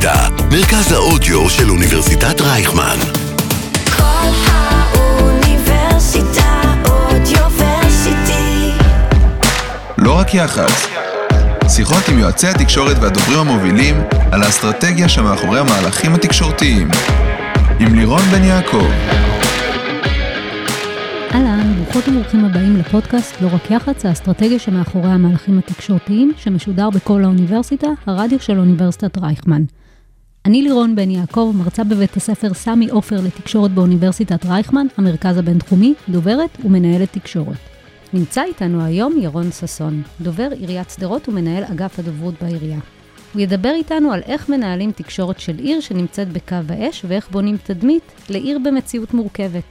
אוניברסיטה, מרכז האודיו של אוניברסיטת רייכמן. כל האוניברסיטה אודיוורסיטי. לא רק יח"צ, שיחות עם יועצי התקשורת והדוברים המובילים על האסטרטגיה שמאחורי המהלכים התקשורתיים. עם לירון בן יעקב. אהלן, ברוכות וברוכים הבאים לפודקאסט לא רק יח"צ, האסטרטגיה שמאחורי המהלכים התקשורתיים, שמשודר בכל האוניברסיטה, הרדיו של אוניברסיטת רייכמן. אני לירון בן יעקב, מרצה בבית הספר סמי עופר לתקשורת באוניברסיטת רייכמן, המרכז הבינתחומי, דוברת ומנהלת תקשורת. נמצא איתנו היום ירון ששון, דובר עיריית שדרות ומנהל אגף הדוברות בעירייה. הוא ידבר איתנו על איך מנהלים תקשורת של עיר שנמצאת בקו האש, ואיך בונים תדמית לעיר במציאות מורכבת.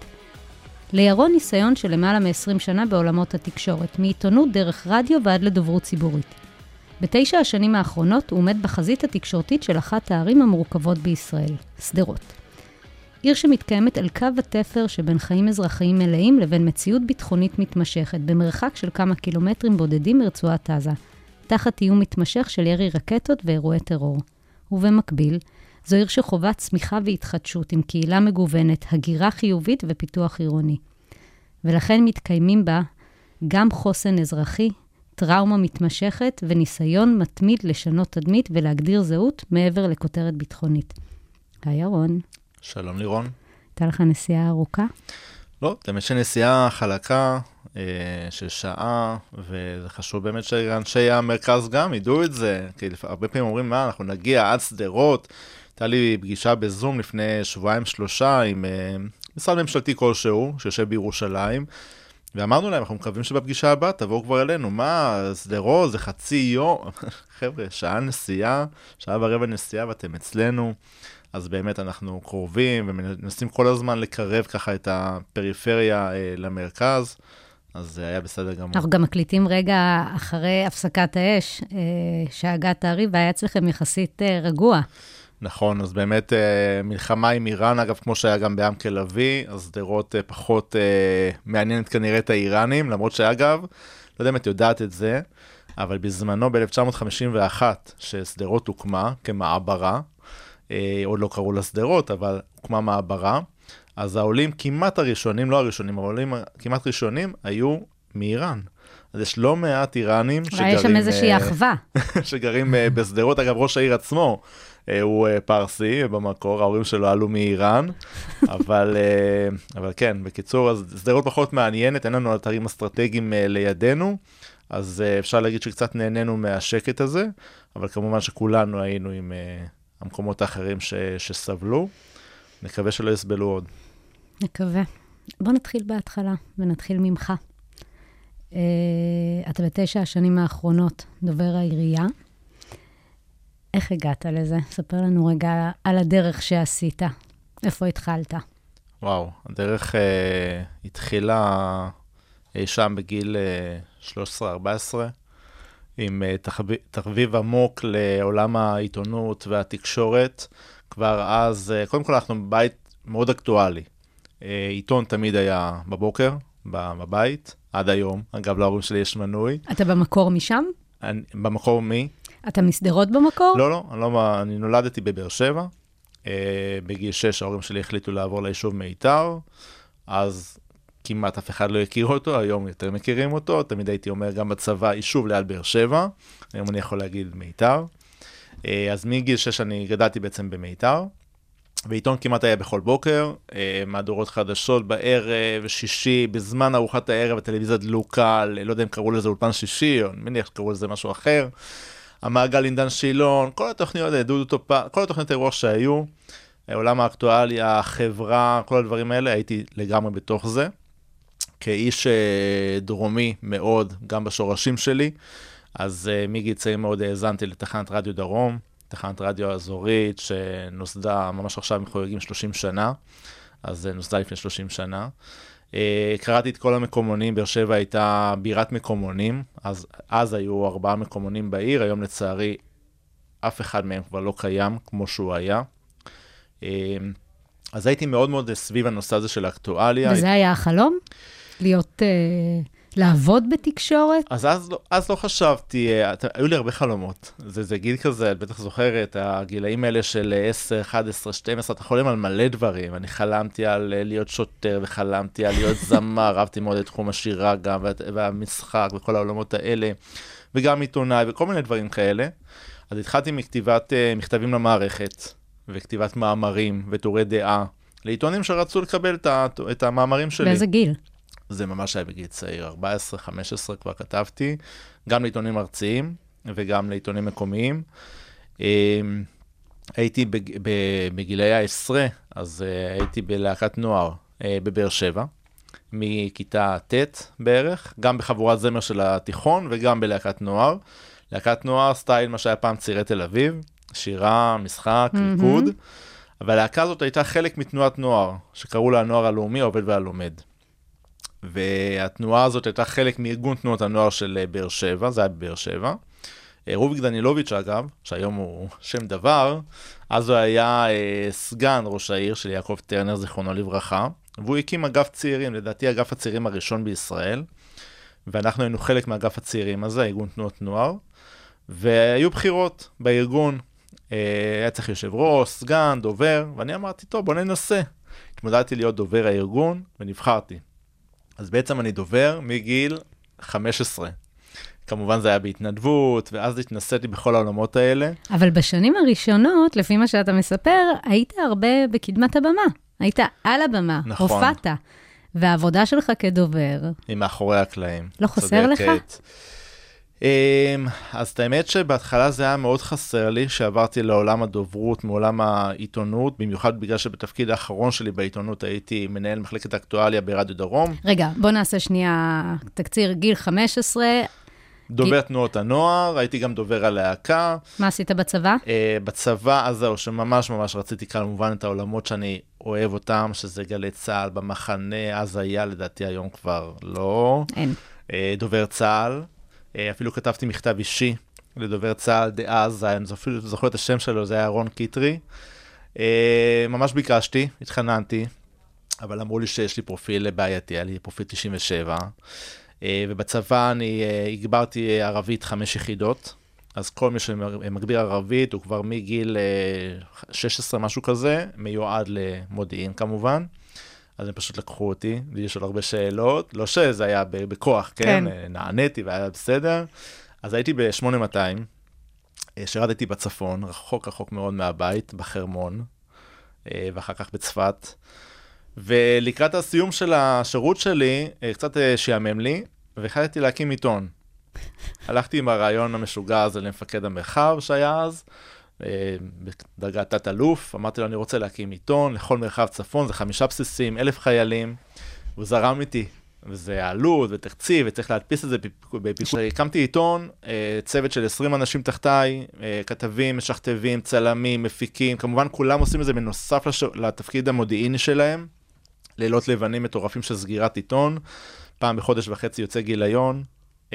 לירון ניסיון של למעלה מ-20 שנה בעולמות התקשורת, מעיתונות דרך רדיו ועד לדוברות ציבורית. ב9 השנים האחרונות הוא עומד בחזית התקשורתית של אחת הערים המורכבות בישראל, שדרות. עיר שמתקיימת על קו התפר שבין חיים אזרחיים מלאים לבין מציאות ביטחונית מתמשכת, במרחק של כמה קילומטרים בודדים מרצועת עזה, תחת איום מתמשך של ירי רקטות ואירועי טרור. ובמקביל, זו עיר שחובה צמיחה והתחדשות עם קהילה מגוונת, הגירה חיובית ופיתוח עירוני. ולכן מתקיימים בה גם חוסן אזרחי, טראומה מתמשכת וניסיון מתמיד לשנות תדמית ולהגדיר זהות מעבר לכותרת ביטחונית. היי ירון. שלום לירון. הייתה לך נסיעה ארוכה? לא, באמת שנסיעה חלקה של שעה, וזה חשוב באמת שאנשי המרכז גם ידעו את זה, כי הרבה פעמים אומרים מה, אנחנו נגיע עד שדרות. הייתה לי פגישה בזום לפני 2-3 עם משרד ממשלתי כלשהו, שיושב בירושלים, ואמרנו להם, אנחנו מקווים שבפגישה הבאה תבואו כבר אלינו, מה, שדרות זה חצי יום, חבר'ה, שעה נסיעה, שעה ורבע נסיעה ואתם אצלנו, אז באמת אנחנו קרובים ומנסים כל הזמן לקרב ככה את הפריפריה למרכז, אז זה היה בסדר גמור. אנחנו גם מקליטים רגע אחרי הפסקת האש, שהגעת הריב, והיה אצלכם יחסית רגוע. נכון, אז באמת מלחמה עם איראן, אגב, כמו שהיה גם בעמק לביא, אז שדרות פחות מעניינת כנראה את האיראנים, למרות שאגב, לא יודע אם את יודעת את זה, אבל בזמנו ב-1951, ששדרות הוקמה כמעברה, עוד לא קראו לה שדרות, אבל הוקמה מעברה, אז העולים כמעט הראשונים, לא הראשונים, העולים כמעט ראשונים, היו מאיראן. אז יש לא מעט איראנים שגרים... יש שם איזושהי אחווה. שגרים בשדרות, אגב, ראש העיר עצמו, הוא פרסי במקור, ההורים שלו עלו מאיראן, אבל כן, בקיצור, אז שדרות פחות מעניינת, אין לנו אתרים אסטרטגיים לידינו, אז אפשר להגיד שקצת נהנינו מהשקט הזה, אבל כמובן שכולנו היינו עם המקומות האחרים שסבלו, נקווה שלא יסבלו עוד. נקווה. בוא נתחיל בהתחלה, ונתחיל ממך. אתה ב9 השנים האחרונות דובר העירייה, איך הגעת לזה? ספר לנו רגע על הדרך שעשית. איפה התחלת? וואו, הדרך התחילה שם בגיל 13-14, עם תחביב עמוק לעולם העיתונות והתקשורת. כבר אז, קודם כל אנחנו בבית מאוד אקטואלי. עיתון תמיד היה בבוקר, בבית, עד היום. אגב, להורים שלי יש מנוי. אתה במקור משם? במקור מי? אתה מסדרות במקור? לא, אני נולדתי בבאר שבע, בגיל 6 ההורים שלי החליטו לעבור ליישוב מיתר, אז כמעט אף אחד לא הכיר אותו, היום יותר מכירים אותו, תמיד הייתי אומר גם בצבא, יישוב ליד באר שבע, היום אני יכול להגיד מיתר, אז מגיל 6 אני גדלתי בעצם במיתר, ועיתון כמעט היה בכל בוקר, מהדורות חדשות בערב, שישי, בזמן ארוחת הערב, הטלוויזיה דלוקה, לא יודע אם קראו לזה אולפן שישי, או אני מניח שקראו לזה משהו אחר, המעגל עידן שילון, כל התוכניות, כל התוכניות האירוח שהיו, העולם האקטואליה, החברה, כל הדברים האלה, הייתי לגמרי בתוך זה, כאיש דרומי מאוד, גם בשורשים שלי, אז מגיל צעיר מאוד האזנתי לתחנת רדיו דרום, תחנת רדיו אזורית, שנוסדה ממש עכשיו מחויגים 30 שנה, אז נוסדה לפני 30 שנה, קראתי את כל המקומונים, באר שבע הייתה בירת מקומונים, אז היו 4 מקומונים בעיר, היום לצערי אף אחד מהם כבר לא קיים כמו שהוא היה. אז הייתי מאוד מאוד סביב הנושא הזה של האקטואליה. וזה היה החלום? להיות לעבוד בתקשורת? אז לא חשבתי, היו לי הרבה חלומות. זה גיל כזה, את בטח זוכרת, הגילאים האלה של 10, 11, 12, אתה חולם על מלא דברים. אני חלמתי על להיות שוטר, וחלמתי על להיות זמר, אהבתי מאוד את תחום השירה גם, והמשחק, וכל העולמות האלה, וגם עיתונאי, וכל מיני דברים כאלה. אז התחלתי מכתיבת מכתבים למערכת, וכתיבת מאמרים, וטורי דעה, לעיתונים שרצו לקבל את המאמרים שלי. באיזה גיל? זה ממש היה בגיל צעיר, 14, 15 כבר כתבתי, גם לעיתונים ארציים וגם לעיתונים מקומיים. הייתי בגילי העשרה, אז הייתי בלהקת נוער בבאר שבע, מכיתה ט' בערך, גם בחבורת זמר של התיכון וגם בלהקת נוער. להקת נוער, סטייל מה שהיה פעם צעירי תל אביב, שירה, משחק, ריקוד, אבל הלהקה הזאת הייתה חלק מתנועת נוער, שקראו לה הנוער הלאומי, העובד והלומד. והתנועה הזאת הייתה חלק מארגון תנועות הנוער של באר שבע, זה היה בבאר שבע. רוביק דנילוביץ' אגב, שהיום הוא שם דבר, אז הוא היה סגן ראש העיר של יעקב טרנר, זיכרונו לברכה, והוא הקים אגף צעירים, לדעתי אגף הצעירים הראשון בישראל, ואנחנו היינו חלק מאגף הצעירים הזה, ארגון תנועות נוער, והיו בחירות בארגון, היה צריך יושב ראש, סגן, דובר, ואני אמרתי, טוב, בוא ננסה. התמודדתי להיות דובר הארגון, ונבחרתי. אז בעצם אני דובר מגיל 15. כמובן זה היה בהתנדבות, ואז התנסיתי בכל העולמות האלה. אבל בשנים הראשונות, לפי מה שאתה מספר, היית הרבה בקדמת הבמה. היית על הבמה, נכון. הופעת. והעבודה שלך כדובר. היא מאחורי הקלעים. לא חסר לך? אז את האמת שבהתחלה זה היה מאוד חסר לי, שעברתי לעולם הדוברות, מעולם העיתונות, במיוחד בגלל שבתפקיד האחרון שלי בעיתונות הייתי מנהל מחלקת אקטואליה ברדיו דרום. רגע, בוא נעשה שנייה תקציר, גיל 15. דובר תנועות הנוער, הייתי גם דובר הלהקה. מה עשית בצבא? בצבא, אז זהו, שממש ממש רציתי כמובן את העולמות שאני אוהב אותם, שזה גלי צהל במחנה, אז היה לדעתי היום כבר לא. אין. דובר צהל. אפילו כתבתי מכתב אישי לדובר צהל דאז, אני אפילו זוכר את השם שלו, זה היה רון קיטרי. ממש ביקשתי, התחננתי, אבל אמרו לי שיש לי פרופיל בעייתי, היה לי פרופיל 97, ובצבא אני הגברתי ערבית 5 יחידות, אז כל מי שמגביר ערבית, הוא כבר מגיל 16, משהו כזה, מיועד למודיעין כמובן. אז הם פשוט לקחו אותי, ויש עוד הרבה שאלות, לא שזה היה בכוח, כן? נעניתי והיה בסדר. אז הייתי ב-8200, שירדתי בצפון, רחוק מאוד מהבית, בחרמון, ואחר כך בצפת. ולקראת הסיום של השירות שלי, קצת שיאמם לי, והחלטתי להקים עיתון. הלכתי עם הרעיון המשוגע הזה למפקד המרחב שהיה אז, בדרגת תת אלוף, אמרתי לו, אני רוצה להקים עיתון, לכל מרחב צפון, זה 5 בסיסים, 1,000 חיילים, הוא זרם איתי, וזה עלות ותקציב, וצריך להדפיס את זה בפיקוד. הקמתי עיתון, צוות של 20 אנשים תחתיי, כתבים, משכתבים, צלמים, מפיקים, כמובן כולם עושים את זה בנוסף לתפקיד המודיעיני שלהם, לילות לבנים מטורפים של סגירת עיתון, פעם בחודש וחצי יוצא גיליון,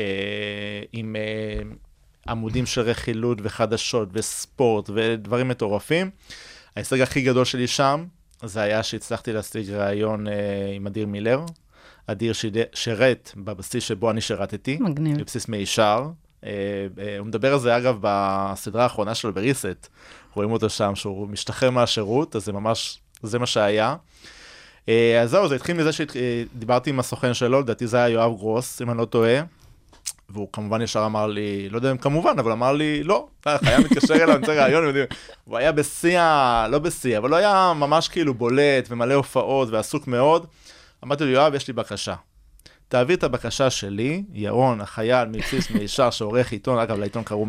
עם עמודים של רכילות וחדשות וספורט ודברים מטורפים. ההישג הכי גדול שלי שם, זה היה שהצלחתי להשיג רעיון עם אדיר מילר. אדיר שרת בבסיס שבו אני שרתתי. מגניב. בבסיס מישר. הוא מדבר על זה אגב בסדרה האחרונה שלו בריסט. רואים אותו שם שהוא משתחרר מהשירות, אז זה ממש, זה מה שהיה. אז זהו, זה התחיל מזה שדיברתי עם הסוכן שלו, לדעתי זה היה יואב גרוס, אם אני לא טועה. והוא כמובן ישר אמר לי, לא יודע אם כמובן, אבל אמר לי, לא, היה מתקשר אליו, אני צריך רעיון, הוא היה בשיא, לא בשיא, אבל הוא היה ממש כאילו בולט ומלא הופעות ועסוק מאוד. אמרתי לו, יואב, יש לי בקשה. תעביר את הבקשה שלי, ירון, החייל מבסיס מישר שעורך עיתון, אגב, לעיתון קראו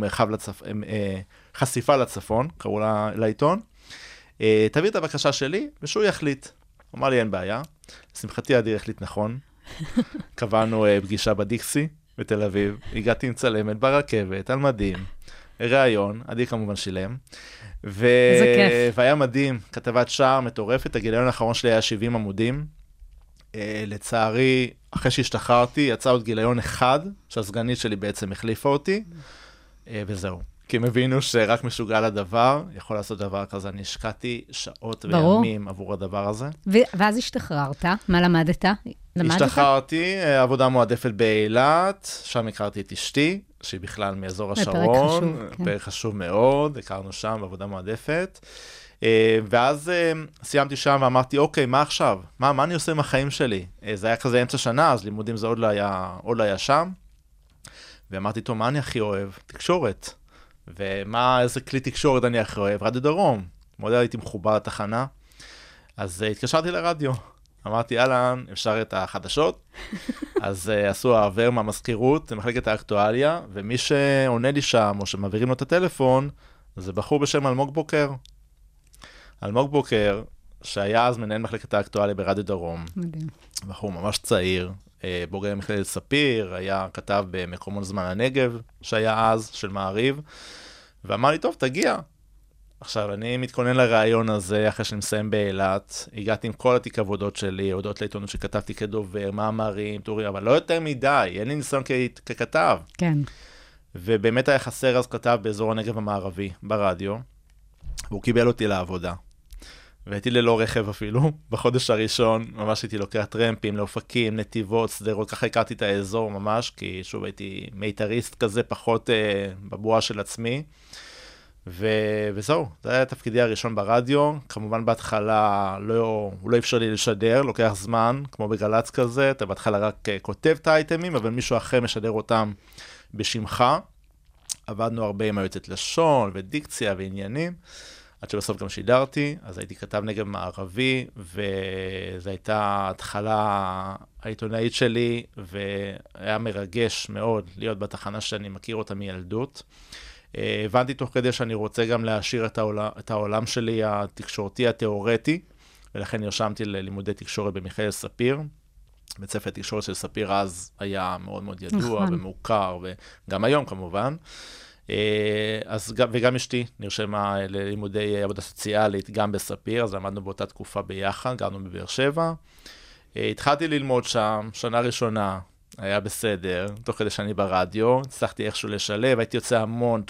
חשיפה לצפון, קראו לעיתון. תעביר את הבקשה שלי, ושהוא יחליט. הוא אמר לי, אין בעיה. לשמחתי, אדיר החליט נכון. קבענו פגישה בדיקסי. בתל אביב, הגעתי עם צלמת ברכבת, על מדים, רעיון, עדי כמובן שילם, והיה מדהים, כתבת שער מטורפת, הגיליון האחרון שלי היה 70 עמודים, לצערי, אחרי שהשתחררתי, יצא עוד גיליון אחד, שהסגנית שלי בעצם החליפה אותי, וזהו. כי הם הבינו שרק משוגע לדבר, יכול לעשות דבר כזה. אני השקעתי שעות ברור. וימים עבור הדבר הזה. ואז השתחררת, מה למדת? השתחררתי, עבודה מועדפת באילת, שם הכרתי את אשתי, שהיא בכלל מאזור השרון. חשוב, כן. פרק חשוב מאוד, הכרנו שם בעבודה מועדפת. ואז סיימתי שם ואמרתי, אוקיי, מה עכשיו? מה אני עושה עם החיים שלי? זה היה כזה אמצע שנה, אז לימודים זה עוד לא היה שם. ואמרתי, טוב, מה אני הכי אוהב? תקשורת. איזה כלי תקשורת אני הכי אוהב? רדיו דרום. מאוד הייתי מחובר לתחנה. אז התקשרתי לרדיו. אמרתי, יאללה, אפשר את החדשות. אז עשו העבר מהמזכירות, מחלקת האקטואליה, ומי שעונה לי שם, או שמעבירים לו את הטלפון, זה בחור בשם אלמוג בוקר. אלמוג בוקר, שהיה אז מנהל מחלקת האקטואליה ברדיו דרום. מדהים. בחור ממש צעיר, בוגר מכללת ספיר, היה כתב במקומון זמן הנגב, שהיה אז, של מעריב, ואמר לי, טוב, תגיע. עכשיו, אני מתכונן לרעיון הזה, אחרי שאני מסיים באילת, הגעתי עם כל התיק עבודות שלי, הודות לעיתונות שכתבתי כדובר, מאמרים, טורים, אבל לא יותר מדי, אין לי ניסיון ככתב. כן. ובאמת היה חסר אז כתב באזור הנגב המערבי, ברדיו, והוא קיבל אותי לעבודה. והייתי ללא רכב אפילו, בחודש הראשון, ממש הייתי לוקח טרמפים, לאופקים, נתיבות, סדרות, ככה הכרתי את האזור ממש, כי שוב הייתי מיתריסט כזה, פחות בבועה של עצמי. וזהו, זה היה תפקידי הראשון ברדיו, כמובן בהתחלה הוא לא אפשר לי לשדר, לוקח זמן, כמו בגלץ כזה, אתה בהתחלה רק כותב את האייטמים, אבל מישהו אחר משדר אותם בשמך. עבדנו הרבה עם היועצת לשון ודיקציה ועניינים, עד שבסוף גם שידרתי, אז הייתי כתב נגב מערבי, וזו הייתה ההתחלה העיתונאית שלי, והיה מרגש מאוד להיות בתחנה שאני מכיר אותה מילדות. הבנתי תוך כדי שאני רוצה גם להשאיר את העולם שלי התקשורתי, התיאורטי, ולכן נרשמתי ללימודי תקשורת במכללת ספיר. בית ספר תקשורת של ספיר אז היה מאוד מאוד ידוע ומוכר, וגם היום כמובן. וגם אשתי נרשמה ללימודי עבודה סוציאלית גם בספיר, אז למדנו באותה תקופה ביחד, גרנו בבאר שבע. התחלתי ללמוד שם, שנה ראשונה, היה בסדר, תוך כדי שאני ברדיו, הצלחתי איכשהו לשלב, הייתי יוצא המון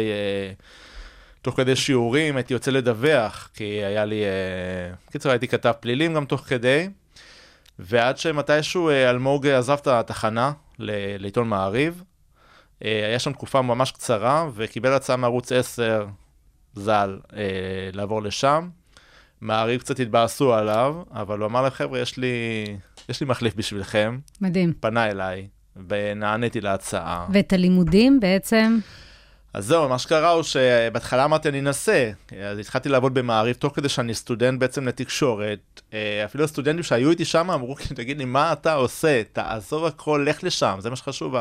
תוך כדי שיעורים, הייתי יוצא לדווח, כי היה לי, קיצור, הייתי כתב פלילים גם תוך כדי, ועד שמתישהו אלמוג עזב את התחנה לעיתון מעריב, היה שם תקופה ממש קצרה, וקיבל הצעה מערוץ 10 ז"ל לעבור לשם. מעריב קצת התבאסו עליו, אבל הוא אמר להם, חבר'ה, יש לי מחליף בשבילכם. מדהים. פנה אליי, ונעניתי להצעה. ואת הלימודים בעצם? אז זהו, מה שקרה הוא שבהתחלה אמרתי, אני אנסה. אז התחלתי לעבוד במעריב, תוך כדי שאני סטודנט בעצם לתקשורת. אפילו הסטודנטים שהיו איתי שם אמרו, תגיד לי, מה אתה עושה? תעזוב הכל, לך לשם. זה מה שחשוב.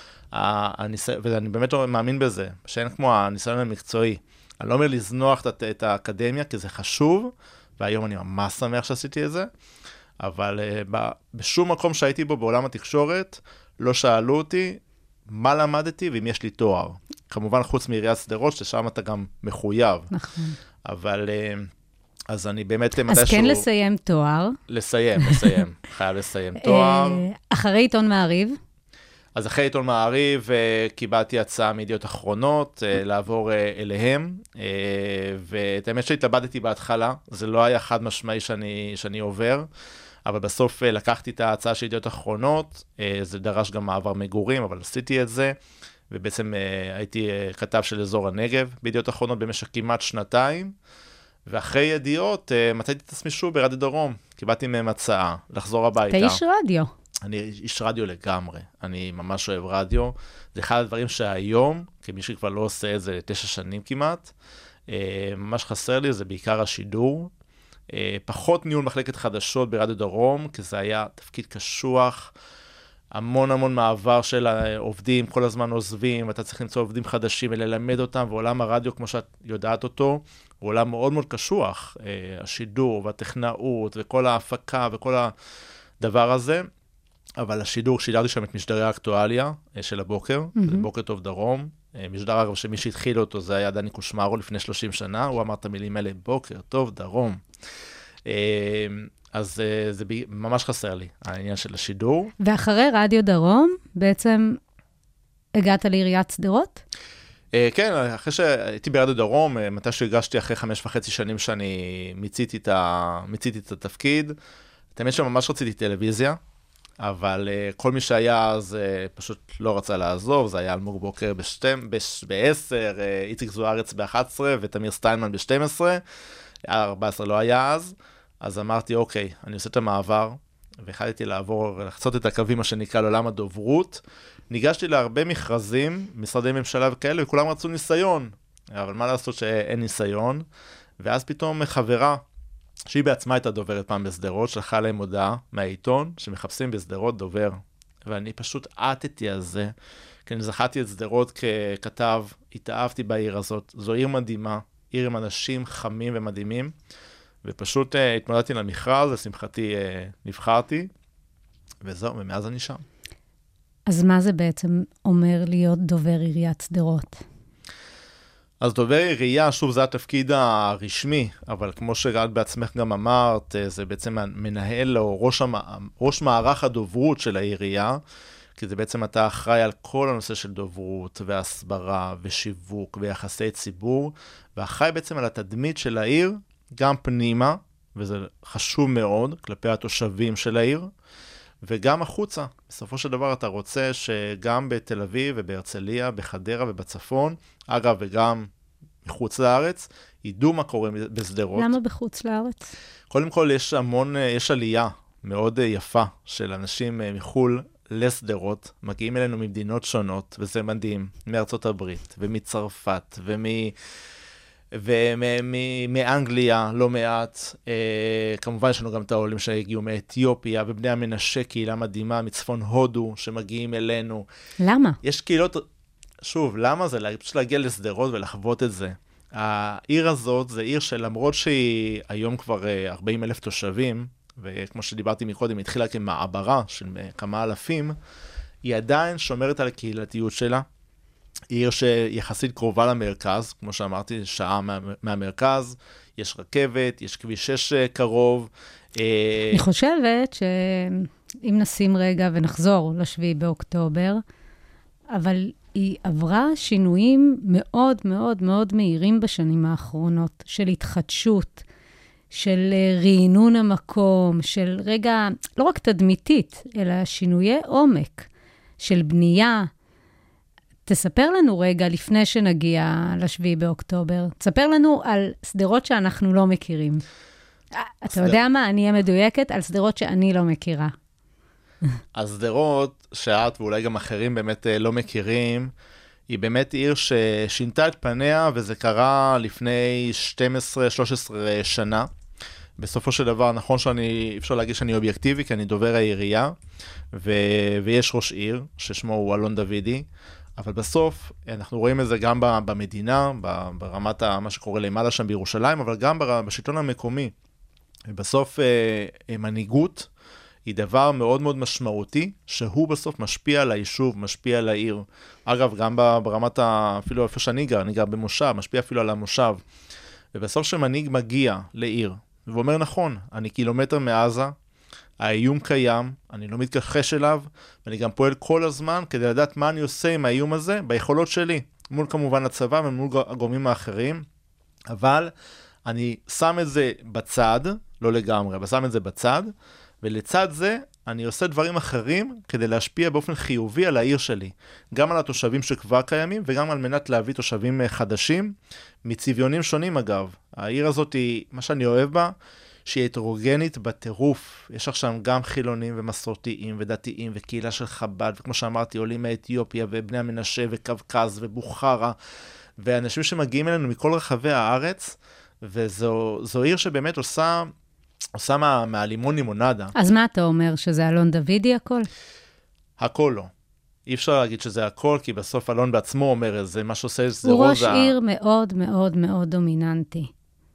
ואני באמת מאמין בזה, שאין כמו הניסיון המקצועי. אני לא אומר לזנוח את האקדמיה, כי זה חשוב, והיום אני ממש שמח שעשיתי את זה, אבל בשום מקום שהייתי בו בעולם התקשורת, לא שאלו אותי מה למדתי ואם יש לי תואר. כמובן חוץ מעיריית שדרות, ששם אתה גם מחויב. נכון. אבל אז אני באמת אז כן לסיים תואר. לסיים, חייב לסיים תואר. אחרי עיתון מעריב? אז אחרי עיתון מעריב קיבלתי הצעה מידיעות אחרונות לעבור אליהם, ואת האמת שהתלבטתי בהתחלה, זה לא היה חד משמעי שאני עובר, אבל בסוף לקחתי את ההצעה של ידיעות אחרונות, זה דרש גם מעבר מגורים, אבל עשיתי את זה, ובעצם הייתי כתב של אזור הנגב בידיעות אחרונות במשך כמעט שנתיים, ואחרי ידיעות מצאתי את עצמי שוב ברדיו דרום, קיבלתי מהם הצעה לחזור הביתה. אתה איש רדיו. אני איש רדיו לגמרי, אני ממש אוהב רדיו, זה אחד הדברים שהיום, כמי שכבר לא עושה את זה 9 שנים כמעט, ממש חסר לי, זה בעיקר השידור, פחות ניהול מחלקת חדשות ברדיו דרום, כי זה היה תפקיד קשוח, המון מעבר של העובדים, כל הזמן עוזבים, ואתה צריך למצוא עובדים חדשים וללמד אותם, ועולם הרדיו, כמו שאת יודעת אותו, הוא עולם מאוד מאוד קשוח, השידור והטכנאות וכל ההפקה וכל הדבר הזה, אבל השידור, שידרתי שם את משדרי האקטואליה של הבוקר, בוקר טוב דרום, משדר אגב שמי שהתחיל אותו זה היה דני קושמרו לפני 30 שנה, הוא אמר את המילים האלה, בוקר טוב דרום. אז זה ממש חסר לי, העניין של השידור. ואחרי רדיו דרום, בעצם הגעת לעיריית שדרות? כן, אחרי שהייתי בירד הדרום, מתי שהגשתי אחרי 5.5 שנים שאני מיציתי את התפקיד, תמיד שממש רציתי טלוויזיה, אבל כל מי שהיה אז פשוט לא רצה לעזוב, זה היה אלמוג בוקר ב-10, איציק זוארץ ב-11 ותמיר סטיינמן ב-12, 14 לא היה אז אמרתי, אוקיי, אני עושה את המעבר, והחלטתי לחצות את הקווים, מה שנקרא לעולם הדוברות. ניגשתי להרבה מכרזים, משרדי ממשלה וכאלה, וכולם רצו ניסיון, אבל מה לעשות שאין ניסיון, ואז פתאום חברה, שהיא בעצמה הייתה דוברת פעם בסדרות, שלחה להם הודעה מהעיתון, שמחפשים בסדרות דובר, ואני פשוט עטתי על זה, כי אני זכרתי את סדרות ככתב, התאהבתי בעיר הזאת, זו עיר מדהימה, עיר עם אנשים חמים ומדהימים, ופשוט התמודדתי למכרז, לשמחתי נבחרתי, וזהו, ומאז אני שם. אז מה זה בעצם אומר להיות דובר עיריית שדרות? אז דובר עירייה, שוב, זה התפקיד הרשמי, אבל כמו שאת בעצמך גם אמרת, זה בעצם מנהל או ראש מערך הדוברות של העירייה, כי זה בעצם אתה אחראי על כל הנושא של דוברות והסברה ושיווק ויחסי ציבור, ואחראי בעצם על התדמית של העיר, גם פנימה, וזה חשוב מאוד, כלפי התושבים של העיר, וגם החוצה. בסופו של דבר אתה רוצה שגם בתל אביב ובהרצליה, בחדרה ובצפון, אגב, וגם מחוץ לארץ, ידעו מה קורה בסדרות. למה בחוץ לארץ? קודם כל יש עלייה מאוד יפה של אנשים מחול לסדרות, מגיעים אלינו ממדינות שונות, וזה מדהים, מארצות הברית ומצרפת ומאנגליה, לא מעט. כמובן יש לנו גם את העולים שהגיעו מאתיופיה, ובני המנשה, קהילה מדהימה, מצפון הודו, שמגיעים אלינו. למה? יש קהילות, שוב, למה זה? פשוט להגיע לסדרות ולחוות את זה. העיר הזאת זה עיר שלמרות שהיא היום כבר 40,000 תושבים, וכמו שדיברתי מקודם, התחילה כמעברה של כמה אלפים, היא עדיין שומרת על הקהילתיות שלה. עיר שיחסית קרובה למרכז, כמו שאמרתי, שעה מהמרכז, יש רכבת, יש כביש 6 קרוב. אני חושבת שאם נשים רגע ונחזור ל7 באוקטובר, אבל היא עברה שינויים מאוד מאוד מאוד מהירים בשנים האחרונות, של התחדשות, של רענון המקום, של רגע, לא רק תדמיתית, אלא שינויי עומק, של בנייה. תספר לנו רגע, לפני שנגיע ל7 באוקטובר, תספר לנו על סדרות שאנחנו לא מכירים. אתה יודע מה? אני אהיה מדויקת על סדרות שאני לא מכירה. הסדרות שאת ואולי גם אחרים באמת לא מכירים, היא באמת עיר ששינתה את פניה, וזה קרה לפני 12-13 שנה. בסופו של דבר, נכון שאני, אפשר להגיד שאני אובייקטיבי, כי אני דובר העירייה, ויש ראש עיר, ששמו הוא אלון דוידי, אבל בסוף אנחנו רואים את זה גם במדינה, ברמת מה שקורה למעלה שם בירושלים, אבל גם בשלטון המקומי. ובסוף מנהיגות היא דבר מאוד מאוד משמעותי, שהוא בסוף משפיע על היישוב, משפיע על העיר. אגב, גם ברמת, אפילו איפה שאני גר במושב, משפיע אפילו על המושב. ובסוף שמנהיג מגיע לעיר, ואומר נכון, אני קילומטר מעזה, האיום קיים, אני לא מתכחש אליו, ואני גם פועל כל הזמן כדי לדעת מה אני עושה עם האיום הזה, ביכולות שלי, מול כמובן הצבא ומול הגורמים האחרים, אבל אני שם את זה בצד, לא לגמרי, אבל שם את זה בצד, ולצד זה אני עושה דברים אחרים כדי להשפיע באופן חיובי על העיר שלי, גם על התושבים שכבר קיימים, וגם על מנת להביא תושבים חדשים, מצביונים שונים אגב. העיר הזאת היא, מה שאני אוהב בה, שהיא הטרוגנית בטירוף. יש עכשיו גם חילונים ומסורתיים ודתיים וקהילה של חב"ד, וכמו שאמרתי, עולים מאתיופיה ובני המנשה וקווקז ובוכרה, ואנשים שמגיעים אלינו מכל רחבי הארץ, וזו עיר שבאמת עושה מהלימון לימונדה. אז מה אתה אומר, שזה אלון דוידי הכל? הכל לא. אי אפשר להגיד שזה הכל, כי בסוף אלון בעצמו אומר, זה מה שעושה, זה הוא רוזה. ראש עיר מאוד מאוד מאוד דומיננטי.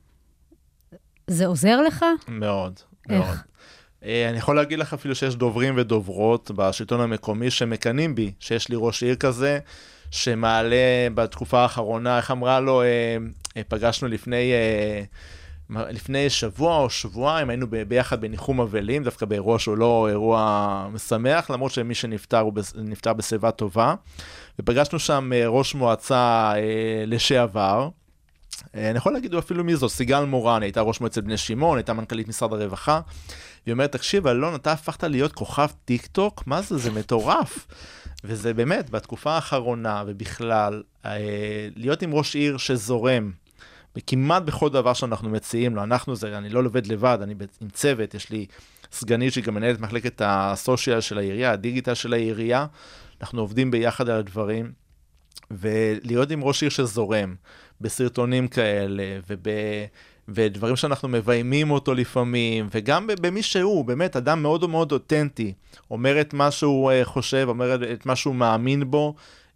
זה עוזר לך? מאוד, איך? מאוד. אני יכול להגיד לך אפילו שיש דוברים ודוברות בשלטון המקומי שמקנים בי, שיש לי ראש עיר כזה, שמעלה בתקופה האחרונה, איך אמרה לו, פגשנו לפני לפני שבוע או שבועיים היינו ביחד בניחום אבלים, דווקא באירוע שהוא לא אירוע משמח, למרות שמי שנפטר הוא נפטר בסביבה טובה, ופגשנו שם ראש מועצה לשעבר, אני יכול להגיד אפילו מי זו, סיגל מורן, הייתה ראש מועצת בני שמעון, הייתה מנכ"לית משרד הרווחה, היא אומרת, תקשיב, אלון, אתה הפכת להיות כוכב טיק טוק, מה זה? זה מטורף. וזה באמת, בתקופה האחרונה ובכלל, להיות עם ראש עיר שזורם, וכמעט בכל דבר שאנחנו מציעים לו, אני לא עובד לבד, אני עם צוות, יש לי סגנית שהיא גם מנהלת מחלקת הסושיאל של העירייה, הדיגיטל של העירייה, אנחנו עובדים ביחד על הדברים, ולהיות עם ראש עיר שזורם, בסרטונים כאלה, ודברים שאנחנו מביימים אותו לפעמים, וגם במי שהוא, באמת אדם מאוד מאוד אותנטי, אומר את מה שהוא חושב, אומר את מה שהוא מאמין בו,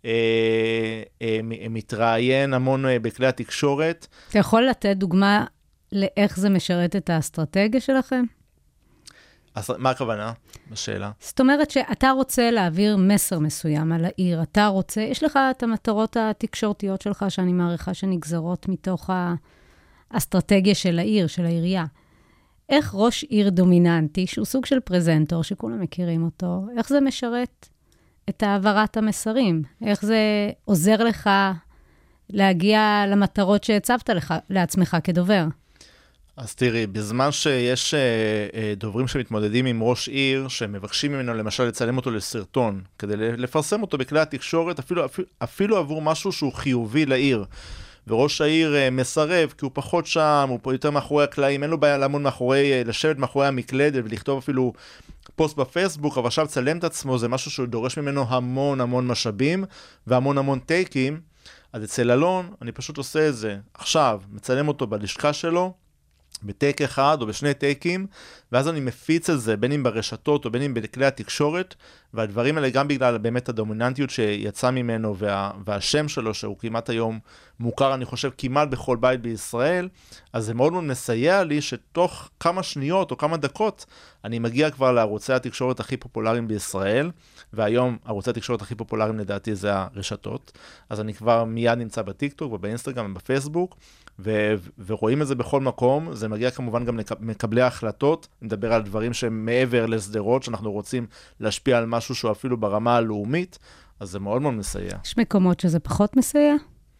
מתראיין המון בכלי התקשורת. אתה יכול לתת דוגמה לאיך זה משרת את האסטרטגיה שלכם? אז מה הכוונה? בשאלה. זאת אומרת שאתה רוצה להעביר מסר מסוים על העיר, אתה רוצה, יש לך את המטרות התקשורתיות שלך, שאני מעריכה שנגזרות מתוך האסטרטגיה של העיר, של העירייה. איך ראש עיר דומיננטי, שהוא סוג של פרזנטור, שכולם מכירים אותו, איך זה משרת את העברת המסרים? איך זה עוזר לך להגיע למטרות שהצבת לך, לעצמך כדובר? אז תראי, בזמן שיש דוברים שמתמודדים עם ראש עיר, שמבקשים ממנו למשל לצלם אותו לסרטון, כדי לפרסם אותו בכלי התקשורת, אפילו עבור משהו שהוא חיובי לעיר, וראש העיר מסרב, כי הוא פחות שם, הוא פה יותר מאחורי הקלעים, אין לו בעיה לעמוד לשבת מאחורי המקלדת, ולכתוב אפילו פוסט בפייסבוק, אבל עכשיו צלם את עצמו, זה משהו שהוא דורש ממנו המון המון משאבים, והמון טייקים, אז אצל אלון, אני פשוט עושה את זה, עכשיו, מצלם אותו בלשכה שלו, בטייק אחד או בשני טייקים, ואז אני מפיץ את זה, בין אם ברשתות או בין אם בכלי התקשורת, והדברים האלה גם בגלל באמת הדומיננטיות שיצא ממנו, והשם שלו, שהוא כמעט היום מוכר, אני חושב, כמעט בכל בית בישראל, אז זה מאוד מאוד מסייע לי שתוך כמה שניות או כמה דקות, אני מגיע כבר לערוצי התקשורת הכי פופולריים בישראל, והיום ערוצי התקשורת הכי פופולריים לדעתי זה הרשתות, אז אני כבר מיד נמצא בטיקטוק ובאינסטגרם ובפייסבוק, ורואים את זה בכל מקום, זה מגיע כמובן גם למקבלי ההחלטות, נדבר על דברים שהם מעבר לסדרות, שאנחנו רוצים להשפיע על משהו שהוא אפילו ברמה הלאומית, אז זה מאוד מאוד מסייע. יש מקומות שזה פחות מסייע?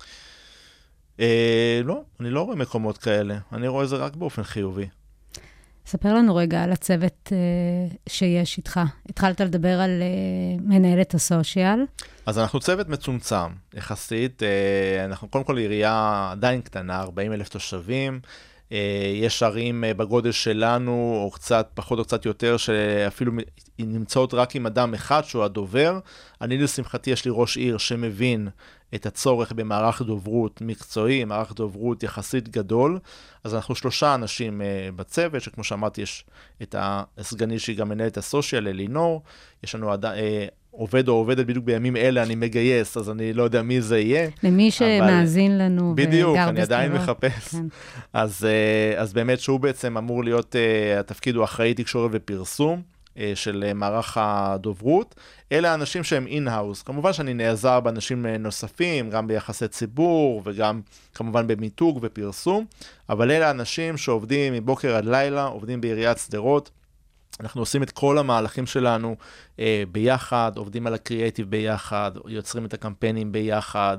לא, אני לא רואה מקומות כאלה, אני רואה זה רק באופן חיובי. ספר לנו רגע על הצוות שיש איתך. התחלת לדבר על מנהלת הסושיאל. אז אנחנו צוות מצומצם, יחסית, אנחנו קודם כל עירייה עדיין קטנה, 40,000 תושבים, יש ערים בגודל שלנו, או קצת פחות או קצת יותר, שאפילו נמצאות רק עם אדם אחד שהוא הדובר. אני לשמחתי יש לי ראש עיר שמבין את הצורך במערך דוברות מקצועי, מערך דוברות יחסית גדול, אז אנחנו 3 אנשים בצוות, שכמו שאמרתי יש את הסגנית שהיא גם מנהלת הסושיאל, אלינור, יש לנו עובד או עובדת בדיוק בימים אלה, אני מגייס, אז אני לא יודע מי זה יהיה. למי שמאזין לנו בדיוק, אני עדיין מחפש. כן. אז באמת שהוא בעצם אמור להיות, התפקיד הוא אחראי תקשורת ופרסום, של מערך הדוברות. אלה האנשים שהם אין-האוס. כמובן שאני נעזר באנשים נוספים, גם ביחסי ציבור, וגם כמובן במיתוג ופרסום, אבל אלה האנשים שעובדים מבוקר עד לילה, עובדים בעיריית שדרות, אנחנו עושים את כל המהלכים שלנו ביחד, עובדים על הקריאייטיב ביחד, יוצרים את הקמפיינים ביחד.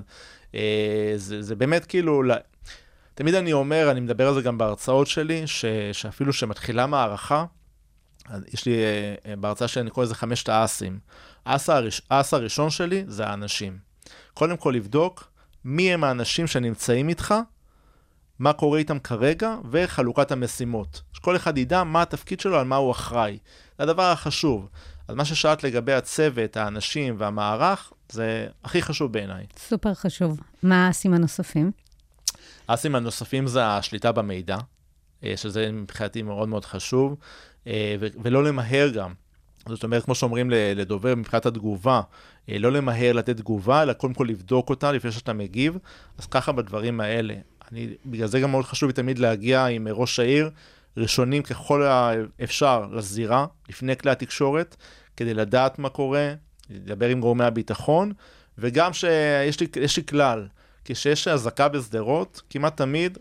זה באמת כאילו, תמיד אני אומר, אני מדבר על זה גם בהרצאות שלי, שאפילו שמתחילה מערכה, יש לי בהרצאה שאני קורא לזה 5 האסים. האס הראשון שלי זה האנשים. קודם כל לבדוק מי הם האנשים שנמצאים איתך, מה קורה איתם כרגע, וחלוקת המשימות. שכל אחד ידע מה התפקיד שלו, על מה הוא אחראי. זה הדבר החשוב. אז מה ששאלת לגבי הצוות, האנשים והמערך, זה הכי חשוב בעיניי. סופר חשוב. מה האסים הנוספים? האסים הנוספים זה השליטה במידע, שזה מבחינתי מאוד מאוד חשוב, ולא למהר גם. זאת אומרת, כמו שאומרים לדובר מבחינת התגובה, לא למהר לתת תגובה, אלא קודם כל לבדוק אותה לפני שאתה מגיב, אז ככה בדברים האלה. בגלל זה גם מאוד חשוב תמיד להגיע עם ראש העיר, ראשונים ככל האפשר לזירה, לפני כלי התקשורת, כדי לדעת מה קורה, לדבר עם גורמי הביטחון, וגם שיש לי כלל, כשיש הזקה בסדרות, כמעט תמיד,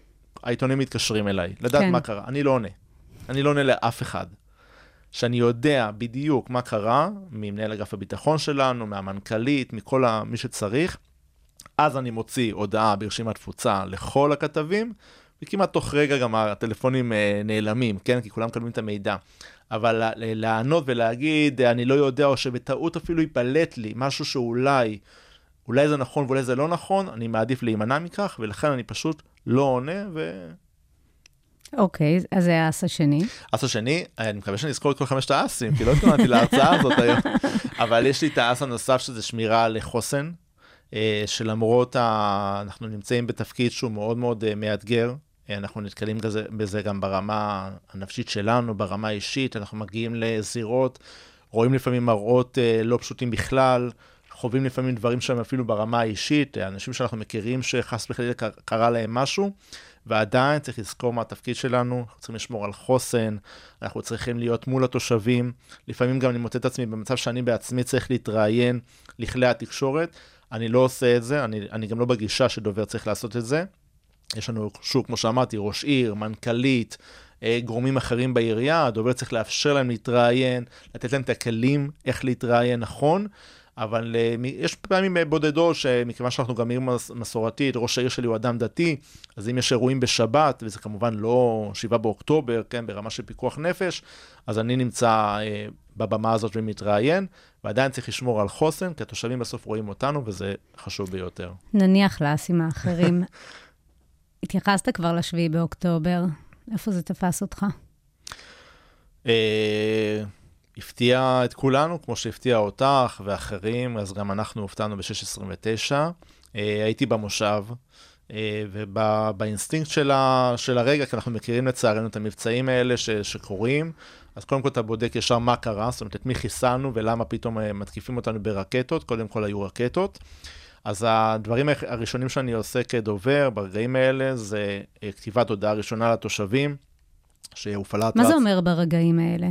העיתונים מתקשרים אליי, לדעת מה קרה, אני לא עונה. אני לא עונה לאף אחד. שאני יודע בדיוק מה קרה, ממנהל אגף הביטחון שלנו, מהמנכ"לית, מכל מי שצריך, אז אני מוציא הודעה ברשימת תפוצה לכל הכתבים, וכמעט תוך רגע גם הטלפונים נעלמים, כן? כי כולם מקבלים את המידע. אבל לענות ולהגיד, אני לא יודע, או שבטעות אפילו ייפלט לי, משהו שאולי זה נכון ואולי זה לא נכון, אני מעדיף להימנע מכך, ולכן אני פשוט לא עונה אוקיי, אז זה האס השני. האס השני, אני מקווה שאני אזכור את כל 5 האסים, כי לא התכוננתי להרצאה הזאת היום, אבל יש לי את האס הנוסף שזה שמירה לחוסן, שלמרות אנחנו נמצאים בתפקיד שהוא מאוד מאוד מאתגר, אנחנו נתקלים בזה גם ברמה הנפשית שלנו, ברמה האישית, אנחנו מגיעים לזירות, רואים לפעמים מראות לא פשוטים בכלל, חווים לפעמים דברים שהם אפילו ברמה האישית, אנשים שאנחנו מכירים שחס וחלילה קרה להם משהו, ועדיין צריך לזכור מה התפקיד שלנו, אנחנו צריכים לשמור על חוסן, אנחנו צריכים להיות מול התושבים, לפעמים גם אני מוצא את עצמי במצב שאני בעצמי צריך להתראיין לכלי התקשורת, אני לא עושה את זה, אני גם לא בגישה שדובר צריך לעשות את זה, יש לנו שוב, כמו שאמרתי, ראש עיר, מנכ"לית, גורמים אחרים בעירייה, הדובר צריך לאפשר להם להתראיין, לתת להם את הכלים איך להתראיין נכון, אבל יש פעמים בודדות שמכיוון שאנחנו גם עיר מסורתית, ראש העיר שלי הוא אדם דתי, אז אם יש אירועים בשבת, וזה כמובן לא 7 באוקטובר, כן, ברמה של פיקוח נפש, אז אני נמצא בבמה הזאת ומתראיין, ועדיין צריך לשמור על חוסן, כי התושבים בסוף רואים אותנו, וזה חשוב ביותר. נניח לאסים האחרים. התייחסת כבר ל7 באוקטובר, איפה זה תפס אותך? הפתיע את כולנו, כמו שהפתיע אותך ואחרים, אז גם אנחנו הופתענו ב-629. הייתי במושב, ובאינסטינקט של הרגע, כי אנחנו מכירים לצערנו את המבצעים האלה שקורים, אז קודם כל אתה בודק ישר מה קרה, זאת אומרת את מי חיסלנו ולמה פתאום מתקיפים אותנו ברקטות, קודם כל היו רקטות. אז הדברים הראשונים שאני עושה כדובר ברגעים האלה, זה כתיבת הודעה ראשונה לתושבים, שהופעלת... מה זה אומר ברגעים האלה?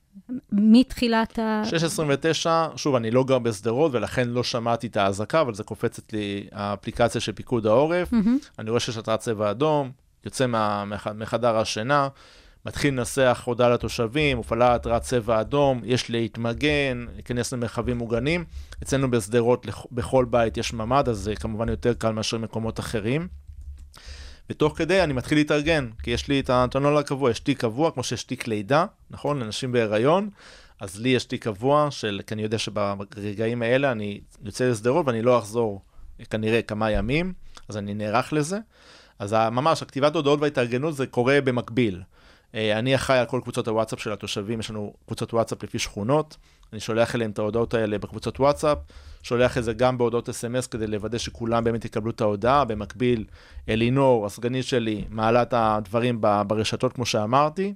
מתחילת 629, שוב, אני לא גר בסדרות, ולכן לא שמעתי את ההזקה, אבל זה קופצת לי האפליקציה של פיקוד העורף, אני רואה שיש התרעת צבע אדום, יוצא מחדר השינה, מתחיל לנסח הודעה לתושבים, הופעלה התרעת צבע אדום, יש להתמגן, להיכנס למרחבים מוגנים, אצלנו בסדרות בכל בית יש ממד, אז זה כמובן יותר קל מאשר מקומות אחרים, ותוך כדי אני מתחיל להתארגן, כי יש לי את הנוהל הקבוע, יש תיק קבוע, כמו שיש תיק לידה, נכון? לנשים בהיריון, אז לי יש תיק קבוע, כי אני יודע שברגעים האלה אני יוצא לסדרות, ואני לא אחזור כנראה כמה ימים, אז אני נערך לזה. אז ממש, הכתיבת הודעות וההתארגנות זה קורה במקביל. אני אחראי על כל קבוצות הוואטסאפ של התושבים, יש לנו קבוצות וואטסאפ לפי שכונות, אני שולח אליהם את ההודעות האלה בקבוצות וואטסאפ, שולח את זה גם בהודעות SMS כדי לוודא שכולם באמת יקבלו את ההודעה, במקביל אלינור, הסגנית שלי, מעלה את הדברים ברשתות כמו שאמרתי,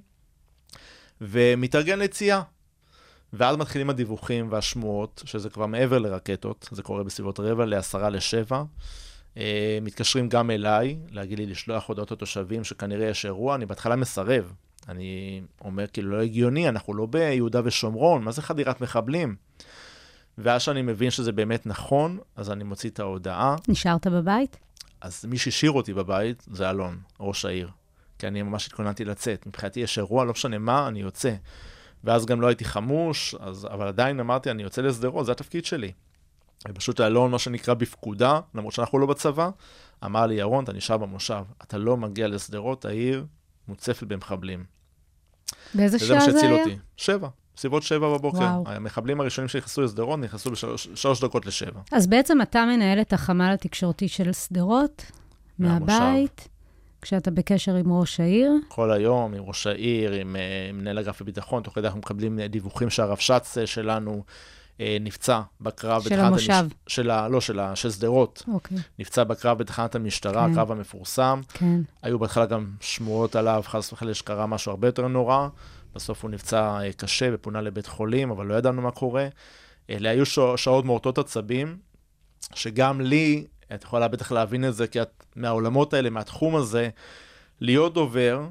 ומתארגן ליציאה. ואז מתחילים הדיווחים והשמועות, שזה כבר מעבר לרקטות, זה קורה בסביבות 6:45, 7:45, מתקשרים גם אליי, להגיד לי לשלוח הודעות לתושבים שכנראה יש אירוע, אני בהתחלה מסרב, אני אומר כאילו לא הגיוני, אנחנו לא ביהודה ושומרון, מה זה חדירת מחבלים? ואז שאני מבין שזה באמת נכון, אז אני מוציא את ההודעה. נשארת בבית? אז מי שהשאיר אותי בבית זה אלון, ראש העיר, כי אני ממש התכוננתי לצאת, מבחינתי יש אירוע, לא משנה מה, אני יוצא. ואז גם לא הייתי חמוש, אבל עדיין אמרתי, אני יוצא לסדרות, זה התפקיד שלי. ופשוט אלון, מה שנקרא בפקודה, למרות שאנחנו לא בצבא, אמר לי, ירון, אתה נשאר במושב, אתה לא מגיע לסדרות, העיר מוצפת במחבלים. באיזה שעה זה היה? 7, בסביבות 7 בבוקר. וואו. המחבלים הראשונים שנכנסו לסדרות, נכנסו ב3:03. אז בעצם אתה מנהל את החמ"ל התקשורתי של סדרות, מהבית, כשאתה בקשר עם ראש העיר? כל היום, עם ראש העיר, עם מנהל אגף הביטחון, תוך כדי אנחנו מקבלים דיווחים שהרבש"ץ שלנו נפצע בקרב של המושב. של סדרות. אוקיי. נפצע בקרב בתחנת המשטרה, הקרב המפורסם. כן. היו בהתחלה גם שמועות עליו, חס וחלילה שקרה משהו הרבה יותר נורא. בסוף הוא נפצע קשה ופונה לבית חולים, אבל לא ידענו מה קורה. אלה היו שעות מורטות עצבים, שגם לי, את יכולה בטח להבין את זה, כי את מהעולמות האלה, מהתחום הזה, להיות דובר,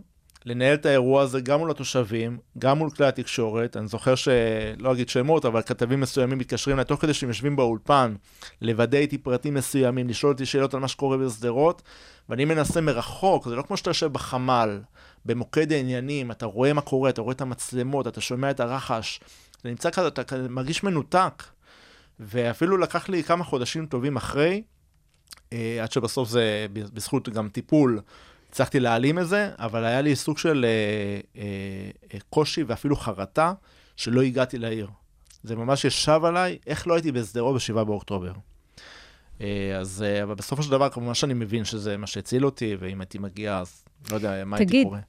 לנהל את האירוע הזה גם מול התושבים, גם מול כלי התקשורת. אני זוכר שלא אגיד שמות, אבל כתבים מסוימים מתקשרים לתוך כדי שהם יושבים באולפן, לוודא איתי פרטים מסוימים, לשאול אותי שאלות על מה שקורה בשדרות, ואני מנסה מרחוק, זה לא כמו שאתה יושב בחמ"ל, במוקד העניינים, אתה רואה מה קורה, אתה רואה את המצלמות, אתה שומע את הרחש, אתה נמצא כזה, אתה מרגיש מנותק, ואפילו לקח לי כמה חודשים טובים אחרי, עד שבסוף זה בזכות גם טיפול, הצלחתי להעלים את זה, אבל היה לי סוג של קושי ואפילו חרטה שלא הגעתי לעיר. זה ממש ישב עליי, איך לא הייתי בשדרות ב7 באוקטובר. אז אבל בסופו של דבר, כמובן שאני מבין שזה מה שהציל אותי, ואם הייתי מגיע, אז לא יודע מה הייתי קורא.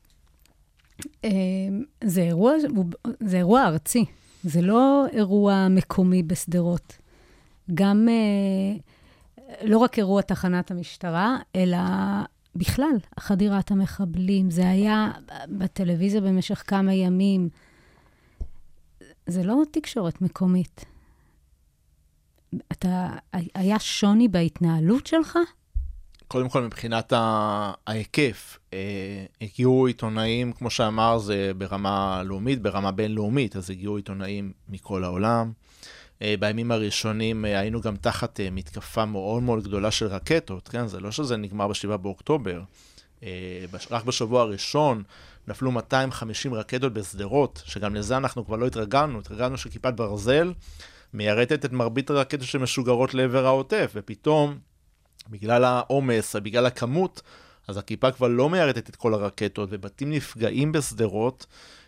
זה אירוע ארצי, זה לא אירוע מקומי בשדרות. גם לא רק אירוע תחנת המשטרה, אלא בכלל, חדירת המחבלים, זה היה בטלוויזיה במשך כמה ימים. זה לא תקשורת מקומית. היה שוני בהתנהלות שלך? קודם כל, מבחינת ההיקף, הגיעו עיתונאים, כמו שאמר, זה ברמה לאומית, ברמה בינלאומית, אז הגיעו עיתונאים מכל העולם. בימים הראשונים היינו גם תחת מתקפה מאוד מאוד גדולה של רקטות, כן? זה לא שזה נגמר ב7 באוקטובר. רק בשבוע הראשון נפלו 250 רקטות בשדרות, שגם לזה אנחנו כבר לא התרגלנו שכיפת ברזל מיירטת את מרבית הרקטות שמשוגרות לעבר העוטף, ופתאום, בגלל העומס, בגלל הכמות, אז הכיפה כבר לא מיירטת את כל הרקטות, ובתים נפגעים בשדרות.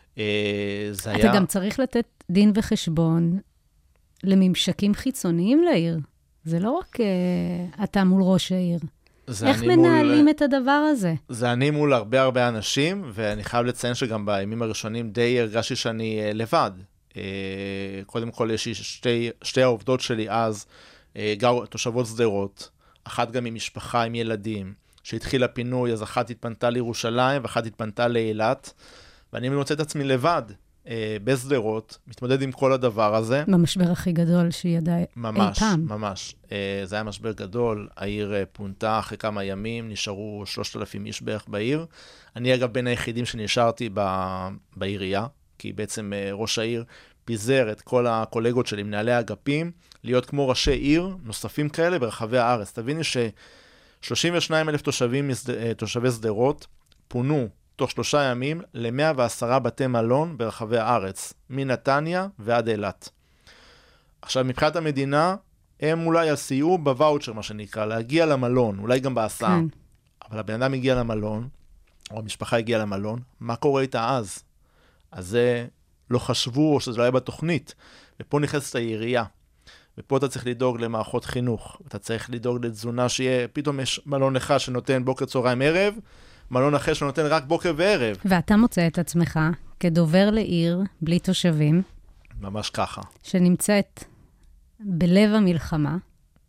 אתה גם צריך לתת דין וחשבון לממשקים חיצוניים לעיר. זה לא רק אתה מול ראש העיר. איך מנהלים את הדבר הזה? זה אני מול הרבה אנשים, ואני חייב לציין שגם בימים הראשונים די הרגשתי שאני לבד. קודם כל יש שתי העובדות שלי אז, תושבות שדרות, אחת גם עם משפחה, עם ילדים, שהתחיל הפינוי, אז אחת התפנתה לירושלים, ואחת התפנתה לאילת, ואני מוצא את עצמי לבד. בשדרות, מתמודד עם כל הדבר הזה. במשבר הכי גדול שידע אי פעם. ממש. זה היה משבר גדול, העיר פונתה אחרי כמה ימים, נשארו 3,000 איש בערך בעיר. אני אגב בין היחידים שנשארתי בעירייה, כי בעצם ראש העיר פיזר את כל הקולגות שלי, מנהלי האגפים, להיות כמו ראשי עיר נוספים כאלה ברחבי הארץ. תביני ש32,000 תושבי שדרות פונו תוך 3 ימים ל110 בתי מלון ברחבי הארץ, מנתניה ועד אילת. עכשיו, מבחינת המדינה, הם אולי יסייעו בוואוצ'ר, מה שנקרא, להגיע למלון, אולי גם בהסעה. כן. אבל הבן אדם הגיע למלון, או המשפחה הגיעה למלון, מה קורה איתה אז? אז זה לא חשבו, או שזה לא היה בתוכנית. ופה נכנסת העירייה. ופה אתה צריך לדאוג למערכות חינוך. אתה צריך לדאוג לתזונה שיהיה, פתאום יש מלון אחד שנותן בוקר, צהריים, ערב, מלון אחר שנותן רק בוקר וערב. ואתה מוצא את עצמך כדובר לעיר, בלי תושבים. ממש ככה. שנמצאת בלב המלחמה.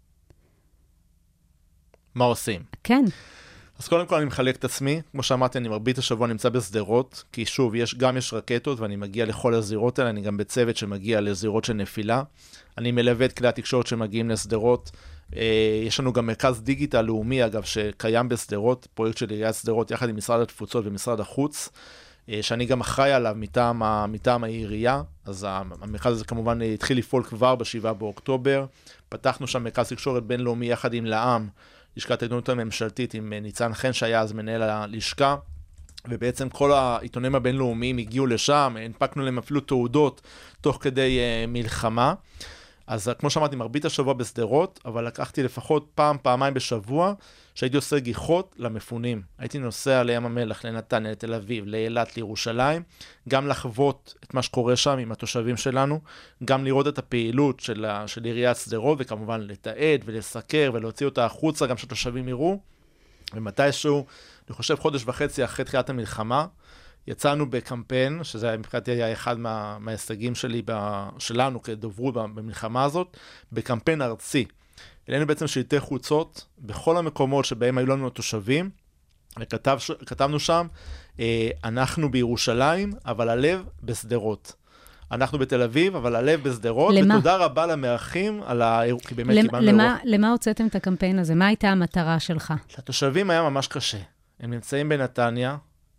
מה עושים? כן. אז קודם כל אני מחלק את עצמי. כמו שאמרתי, אני מרבית השבוע נמצא בשדרות, כי שוב, גם יש רקטות, ואני מגיע לכל הזירות האלה, אני גם בצוות שמגיע לזירות של נפילה. אני מלווה את כלי התקשורת שמגיעים לשדרות. יש לנו גם מרכז דיגיטל לאומי, אגב, שקיים בשדרות, פרויקט של עיריית שדרות, יחד עם משרד התפוצות ומשרד החוץ, שאני גם אחראי עליו מטעם העירייה. אז המרכז הזה כמובן התחיל לפעול כבר ב7 באוקטובר. פתחנו שם מרכז תקשורת בינלאומי יחד עם לע"מ, לשכת העיתונות הממשלתית, עם ניצן חן שהיה אז מנהל הלשכה, ובעצם כל העיתונים הבינלאומיים הגיעו לשם, הנפקנו להם אפילו תעודות תוך כדי מלחמה. אז כמו שאמרתי, מרבית השבוע בשדרות, אבל לקחתי לפחות פעמיים בשבוע, שהייתי עושה גיחות למפונים. הייתי נוסע לים המלח, לנתניה, לתל אביב, לאילת, לירושלים, גם לחוות את מה שקורה שם עם התושבים שלנו, גם לראות את הפעילות של עיריית שדרות, וכמובן לתעד ולסקר ולהוציא אותה החוצה, גם שהתושבים יראו. ומתישהו, אני חושב חודש וחצי אחרי תחילת המלחמה, יצאנו בקמפיין, שזה מבחינתי היה אחד מההישגים שלנו כדוברות במלחמה הזאת, בקמפיין ארצי. אלינו בעצם שלטי חוצות בכל המקומות שבהם היו לנו התושבים, וכתבנו שם, אנחנו בירושלים, אבל הלב בשדרות. אנחנו בתל אביב, אבל הלב בשדרות, ותודה רבה למארחים על האירוע, כי באמת קיבלנו אירוע. למה הוצאתם את הקמפיין הזה? מה הייתה המטרה שלך? לתושבים היה ממש קשה. הם נמצאים בנתניה,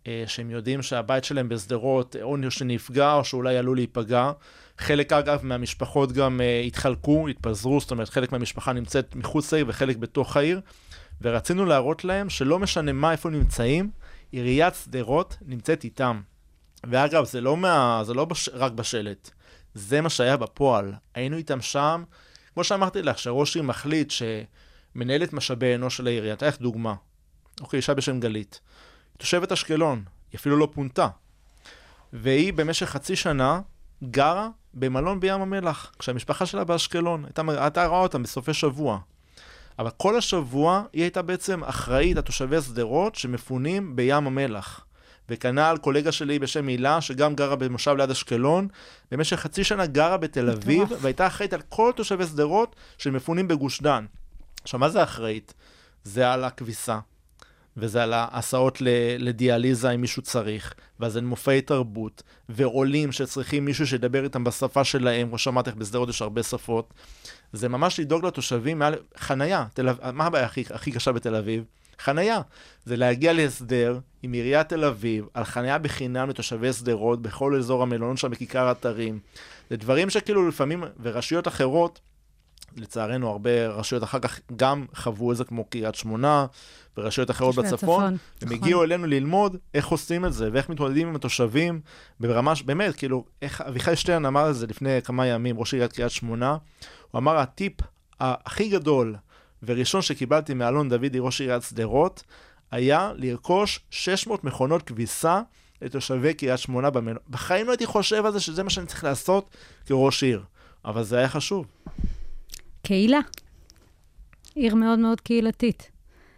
שהם יודעים שהבית שלהם בסדרות, או שנפגע, או שאולי עלול להיפגע. חלק אגב מהמשפחות גם התחלקו, התפזרו, זאת אומרת חלק מהמשפחה נמצאת מחוץ לעיר וחלק בתוך העיר, ורצינו להראות להם שלא משנה מה, איפה נמצאים, עיריית סדרות נמצאת איתם. ואגב, זה לא רק בשלט, זה מה שהיה בפועל. היינו איתם שם, כמו שאמרתי לך, שראש עיר מחליט שמנהלת משאבי אנוש של העירייה, תהיה לך דוגמה. אוקיי, אישה בשם גלית. היא תושבת אשקלון, היא אפילו לא פונתה. והיא במשך חצי שנה גרה במלון בים המלח, כשהמשפחה שלה באשקלון. אתה רואה אותם בסופי שבוע. אבל כל השבוע היא הייתה בעצם אחראית על תושבי סדרות שמפונים בים המלח. וכנ"ל קולגה שלי בשם הילה, שגם גרה במושב ליד אשקלון, במשך חצי שנה גרה בתל אביב, והייתה אחראית על כל תושבי סדרות שמפונים בגוש דן. עכשיו, מה זה אחראית? זה על הכביסה, וזה על ההסעות לדיאליזה אם מישהו צריך, ואז אין מופעי תרבות, ועולים שצריכים מישהו שידבר איתם בשפה שלהם, כמו שמעתי, בסדרות יש הרבה שפות. זה ממש לדאוג לתושבים, חנייה, מה הבעיה הכי קשה בתל אביב? חנייה. זה להגיע להסדר עם עיריית תל אביב, על חנייה בחינם לתושבי סדרות, בכל אזור המלונות שם בכיכר אתרים. זה דברים שכאילו לפעמים, ורשויות אחרות, לצערנו הרבה רשויות אחר כך גם חוו את זה, כמו קריית שמונה, ורשויות אחרות בצפון, הם הגיעו אלינו ללמוד איך עושים את זה, ואיך מתמודדים עם התושבים, ברמה, באמת, כאילו, איך אביחי שטרן אמר את זה לפני כמה ימים, ראש עיריית קריית שמונה, הוא אמר, הטיפ הכי גדול וראשון שקיבלתי מאלון דודי, ראש עיריית סדרות, היה לרכוש 600 מכונות כביסה לתושבי קריית שמונה במלון. בחיים לא הייתי חושב על זה שזה מה שאני צריך לעשות כראש עיר, אבל זה היה חשוב. קהילה. עיר מאוד מאוד קהילתית.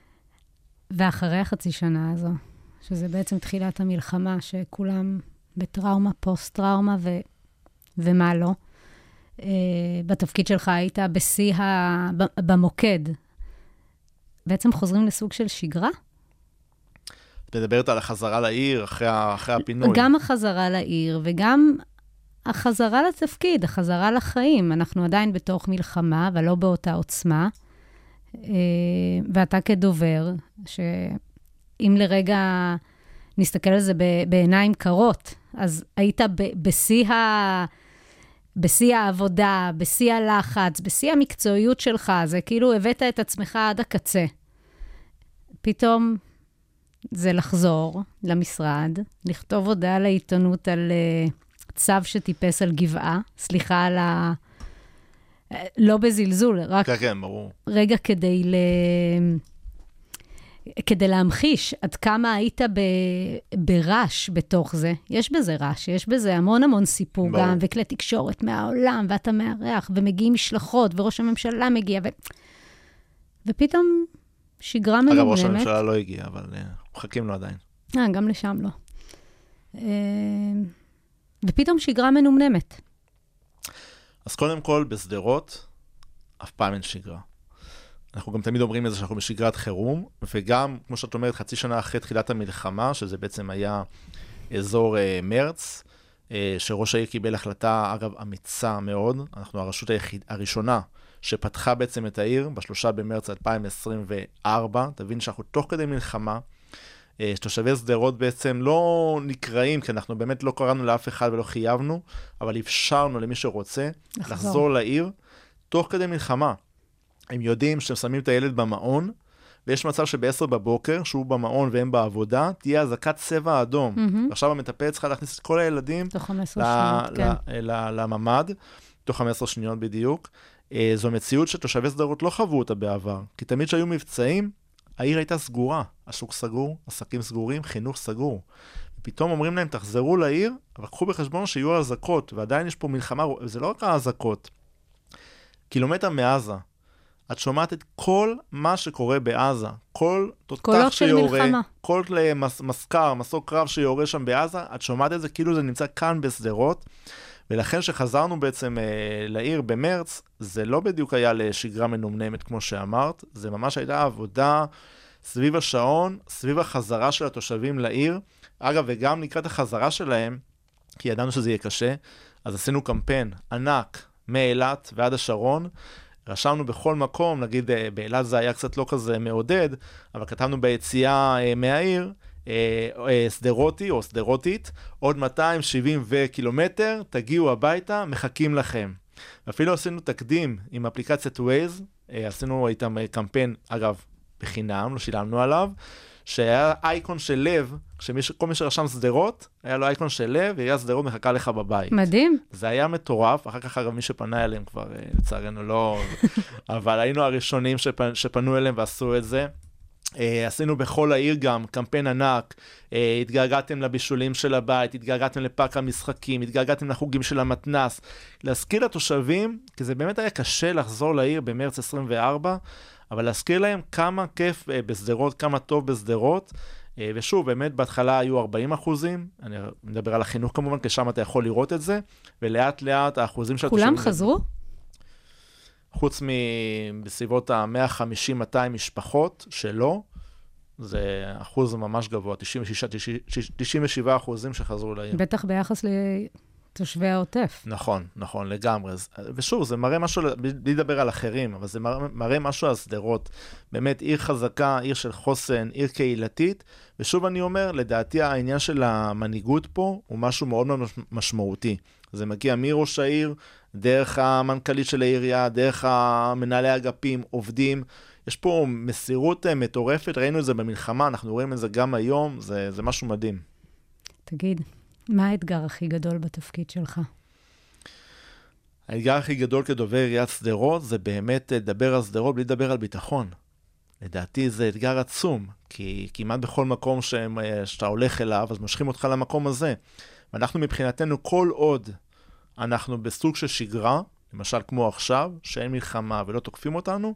ואחרי החצי שנה הזו, שזה בעצם תחילת המלחמה, שכולם בטראומה, פוסט-טראומה ומה לא, בתפקיד שלך היית במוקד. בעצם חוזרים לסוג של שגרה? את מדברת על החזרה לעיר אחרי הפינוי. גם החזרה לעיר וגם החזרה לתפקיד, החזרה לחיים. אנחנו עדיין בתוך מלחמה, אבל לא באותה עוצמה. ואתה כדובר, שאם לרגע נסתכל על זה בעיניים קרות, אז היית בשיא העבודה, בשיא הלחץ, בשיא המקצועיות שלך, זה כאילו הבאת את עצמך עד הקצה. פתאום זה לחזור למשרד, לכתוב הודעה לעיתונות על צו שטיפס על גבעה, סליחה על לא בזלזול, רק כן, ברור. רגע כדי להמחיש עד כמה היית ברש בתוך זה. יש בזה רש, יש בזה המון סיפור גם, וכלי תקשורת מהעולם, ואתה מארח, ומגיעים משלחות, וראש הממשלה מגיע, ופתאום שגרה מנומנמת. אגב, ראש הממשלה לא הגיע, אבל מחכים לו עדיין. גם לשם לא. ופתאום שגרה מנומנמת. אז קודם כל, בסדרות, אף פעם אין שגרה. אנחנו גם תמיד אומרים את זה שאנחנו בשגרת חירום, וגם, כמו שאת אומרת, חצי שנה אחרי תחילת המלחמה, שזה בעצם היה אזור מרץ, שראש העיר קיבל החלטה, אגב, אמיצה מאוד. אנחנו הרשות הראשונה שפתחה בעצם את העיר, ב3 במרץ 2024, תבין שאנחנו תוך כדי מלחמה, שתושבי סדרות בעצם לא נקראים, כי אנחנו באמת לא קראנו לאף אחד ולא חייבנו, אבל אפשרנו למי שרוצה לחזור לעיר, תוך כדי מלחמה. הם יודעים שהם שמים את הילד במעון, ויש מצב שב10 בבוקר, שהוא במעון והם בעבודה, תהיה הזקת צבע אדום. ועכשיו המטפלת צריכה להכניס את כל הילדים לממד, תוך 15 שניות בדיוק. זו מציאות שתושבי סדרות לא חוו אותה בעבר, כי תמיד שהיו מבצעים, העיר הייתה סגורה, השוק סגור, עסקים סגורים, חינוך סגור. ופתאום אומרים להם, תחזרו לעיר, אבל קחו בחשבון שיהיו הזקות, ועדיין יש פה מלחמה, זה לא רק הזקות. קילומטר מעזה, את שומעת את כל מה שקורה בעזה, כל תותח שיורה, כל מסקר, מסוק קרב שיורה שם בעזה, את שומעת את זה כאילו זה נמצא כאן בסדרות, ולכן שחזרנו בעצם לעיר במרץ, זה לא בדיוק היה לשגרה מנומנמת כמו שאמרת, זה ממש הייתה עבודה סביב השעון, סביב החזרה של התושבים לעיר, אגב וגם לקראת החזרה שלהם, כי ידענו שזה יהיה קשה, אז עשינו קמפיין ענק מאילת ועד השרון, רשמנו בכל מקום, נגיד באילת זה היה קצת לא כזה מעודד, אבל כתבנו ביציאה מהעיר, סדרותי או סדרותית, עוד 270 קילומטר, תגיעו הביתה, מחכים לכם. אפילו עשינו תקדים עם אפליקציית Waze, עשינו איתם קמפיין, אגב, בחינם, לא שילמנו עליו, שהיה אייקון של לב, כל מי שרשם סדרות, היה לו אייקון של לב, והיא הסדרות מחכה לך בבית. מדהים. זה היה מטורף, אחר כך אגב מי שפנה אליהם כבר, לצערנו לא, אבל היינו הראשונים שפנו אליהם ועשו את זה. עשינו בכל העיר גם קמפיין ענק, התגעגעתם לבישולים של הבית, התגעגעתם לפארק המשחקים, התגעגעתם לחוגים של המתנ"ס, להזכיר לתושבים, כי זה באמת היה קשה לחזור לעיר במרץ 24, אבל להזכיר להם כמה כיף בסדרות, כמה טוב בסדרות, ושוב, באמת בהתחלה היו 40%, אני מדבר על החינוך כמובן, כי שם אתה יכול לראות את זה, ולאט לאט האחוזים של כולם חזרו? חוץ בסביבות ה-150-200 משפחות שלא, זה אחוז ממש גבוה, 96-97% שחזרו לעיר. בטח ביחס לתושבי העוטף. נכון, נכון, לגמרי. ושוב, זה מראה משהו, בלי לדבר על אחרים, אבל זה מראה משהו על סדרות. באמת, עיר חזקה, עיר של חוסן, עיר קהילתית, ושוב אני אומר, לדעתי העניין של המנהיגות פה הוא משהו מאוד מאוד משמעותי. זה מגיע מראש העיר, דרך המנכ"לית של העירייה, דרך המנהלי אגפים, עובדים. יש פה מסירות מטורפת, ראינו את זה במלחמה, אנחנו רואים את זה גם היום, זה משהו מדהים. תגיד, מה האתגר הכי גדול בתפקיד שלך? האתגר הכי גדול כדובר עיריית שדרות, זה באמת לדבר על שדרות בלי לדבר על ביטחון. לדעתי זה אתגר עצום, כי כמעט בכל מקום שאתה הולך אליו, אז מושכים אותך למקום הזה. ואנחנו מבחינתנו כל עוד אנחנו בסוג של שגרה, למשל כמו עכשיו, שאין מלחמה ולא תוקפים אותנו,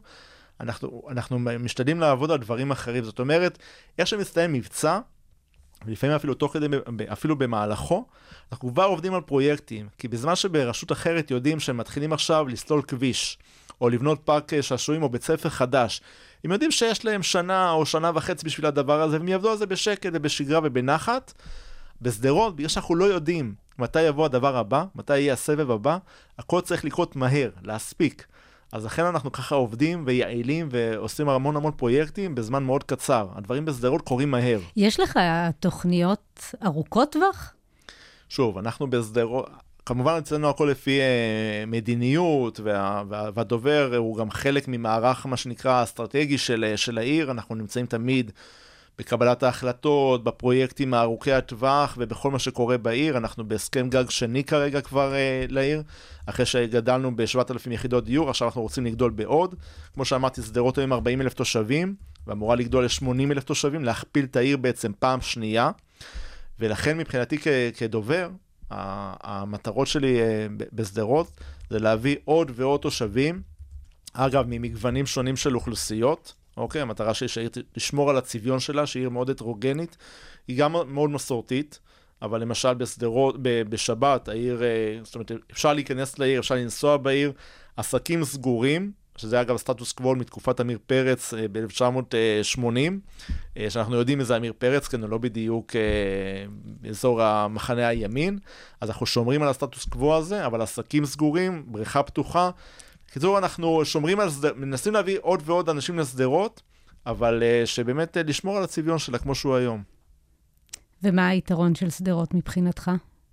אנחנו משתדלים לעבוד על דברים אחרים. זאת אומרת, איך שמסתיים מבצע, ולפעמים אפילו תוך כדי, אפילו במהלכו, אנחנו כבר עובדים על פרויקטים, כי בזמן שברשות אחרת יודעים שהם מתחילים עכשיו לסלול כביש, או לבנות פארק שעשועים או בית ספר חדש, הם יודעים שיש להם שנה או שנה וחצי בשביל הדבר הזה, והם יעבדו על זה בשקט ובשגרה ובנחת. בסדרות, בגלל שאנחנו לא יודעים מתי יבוא הדבר הבא, מתי יהיה הסבב הבא, הכל צריך לקרות מהר, להספיק. אז לכן אנחנו ככה עובדים ויעילים ועושים המון פרויקטים בזמן מאוד קצר. הדברים בסדרות קורים מהר. יש לך תוכניות ארוכות טווח? שוב, אנחנו בסדרות, כמובן אצלנו הכל לפי מדיניות, והדובר הוא גם חלק ממערך מה שנקרא אסטרטגי של העיר, אנחנו נמצאים תמיד בקבלת ההחלטות, בפרויקטים הארוכי הטווח ובכל מה שקורה בעיר. אנחנו בהסכם גג שני כרגע כבר לעיר, אחרי שגדלנו ב-7,000 יחידות דיור, עכשיו אנחנו רוצים לגדול בעוד. כמו שאמרתי, שדרות היום 40,000 תושבים, ואמורה לגדול ל-80,000 תושבים, להכפיל את העיר בעצם פעם שנייה, ולכן מבחינתי כדובר, המטרות שלי בסדרות, זה להביא עוד ועוד תושבים, אגב, ממגוונים שונים של אוכלוסיות, אוקיי, המטרה שהעיר לשמור על הצביון שלה, שהיא עיר מאוד הטרוגנית, היא גם מאוד מסורתית, אבל למשל בסדרות, בשבת, העיר, זאת אומרת, אפשר להיכנס לעיר, אפשר לנסוע בעיר, עסקים סגורים, שזה אגב סטטוס קוו מתקופת אמיר פרץ ב-1980, שאנחנו יודעים איזה אמיר פרץ, כן, לא בדיוק באזור המחנה הימין, אז אנחנו שומרים על הסטטוס קוו הזה, אבל עסקים סגורים, בריכה פתוחה, בקיצור, אנחנו שומרים על מנסים להביא עוד ועוד אנשים לסדרות, אבל שבאמת לשמור על הצביון שלה כמו שהוא היום. ומה היתרון של סדרות מבחינתך?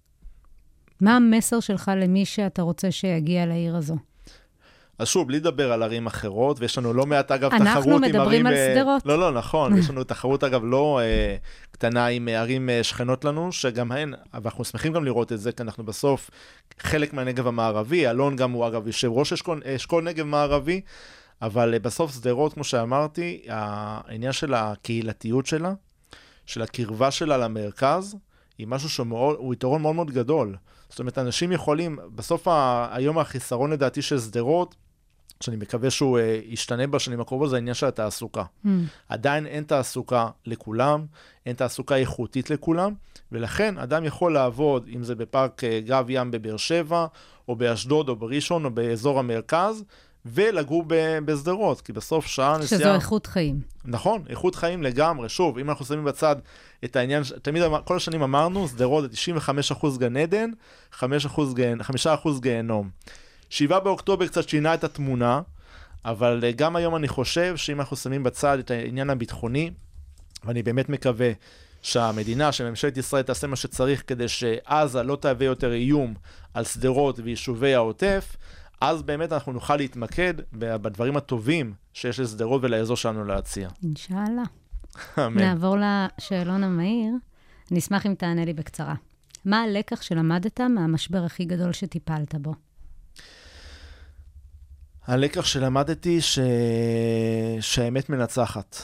מה המסר שלך למי שאתה רוצה שיגיע לעיר הזו? אז שוב, בלי לדבר על ערים אחרות, ויש לנו לא מעט אגב תחרות עם ערים... אנחנו מדברים על סדרות. לא, נכון, יש לנו תחרות אגב לא קטנה עם ערים שכנות לנו, שגם הן, ואנחנו שמחים גם לראות את זה, כי אנחנו בסוף חלק מהנגב המערבי, אלון גם הוא אגב יושב ראש אשכול נגב מערבי, אבל בסוף סדרות, כמו שאמרתי, העניין של הקהילתיות שלה, של הקרבה שלה למרכז, היא משהו שהוא יתרון מאוד מאוד גדול. זאת אומרת, אנשים יכולים, בסוף היום החיסרון לדעתי של סדרות, שאני מקווה שהוא ישתנה בשנים הקרובות, זה העניין של התעסוקה. עדיין אין תעסוקה לכולם, אין תעסוקה איכותית לכולם, ולכן אדם יכול לעבוד, אם זה בפארק גב ים בבאר שבע, או באשדוד, או בראשון, או באזור המרכז, ולגור בסדרות, כי בסוף שעה נסיעה... שזו איכות חיים. נכון, איכות חיים לגמרי. שוב, אם אנחנו שמים בצד את העניין, תמיד כל השנים אמרנו, סדרות זה 95% גן עדן, 5% גיהנום. 7 באוקטובר קצת שינה את התמונה, אבל גם היום אני חושב שאם אנחנו שמים בצד את העניין הביטחוני, ואני באמת מקווה שהמדינה, שממשלת ישראל תעשה מה שצריך כדי שעזה לא תהווה יותר איום על סדרות ויישובי העוטף, אז באמת אנחנו נוכל להתמקד בדברים הטובים שיש לסדרות ולאזור שלנו להציע. אינשאללה. אמן. נעבור לשאלון המהיר. אני אשמח אם תענה לי בקצרה. מה הלקח שלמדת מהמשבר הכי גדול שטיפלת בו? הלקח שלמדתי שהאמת מנצחת.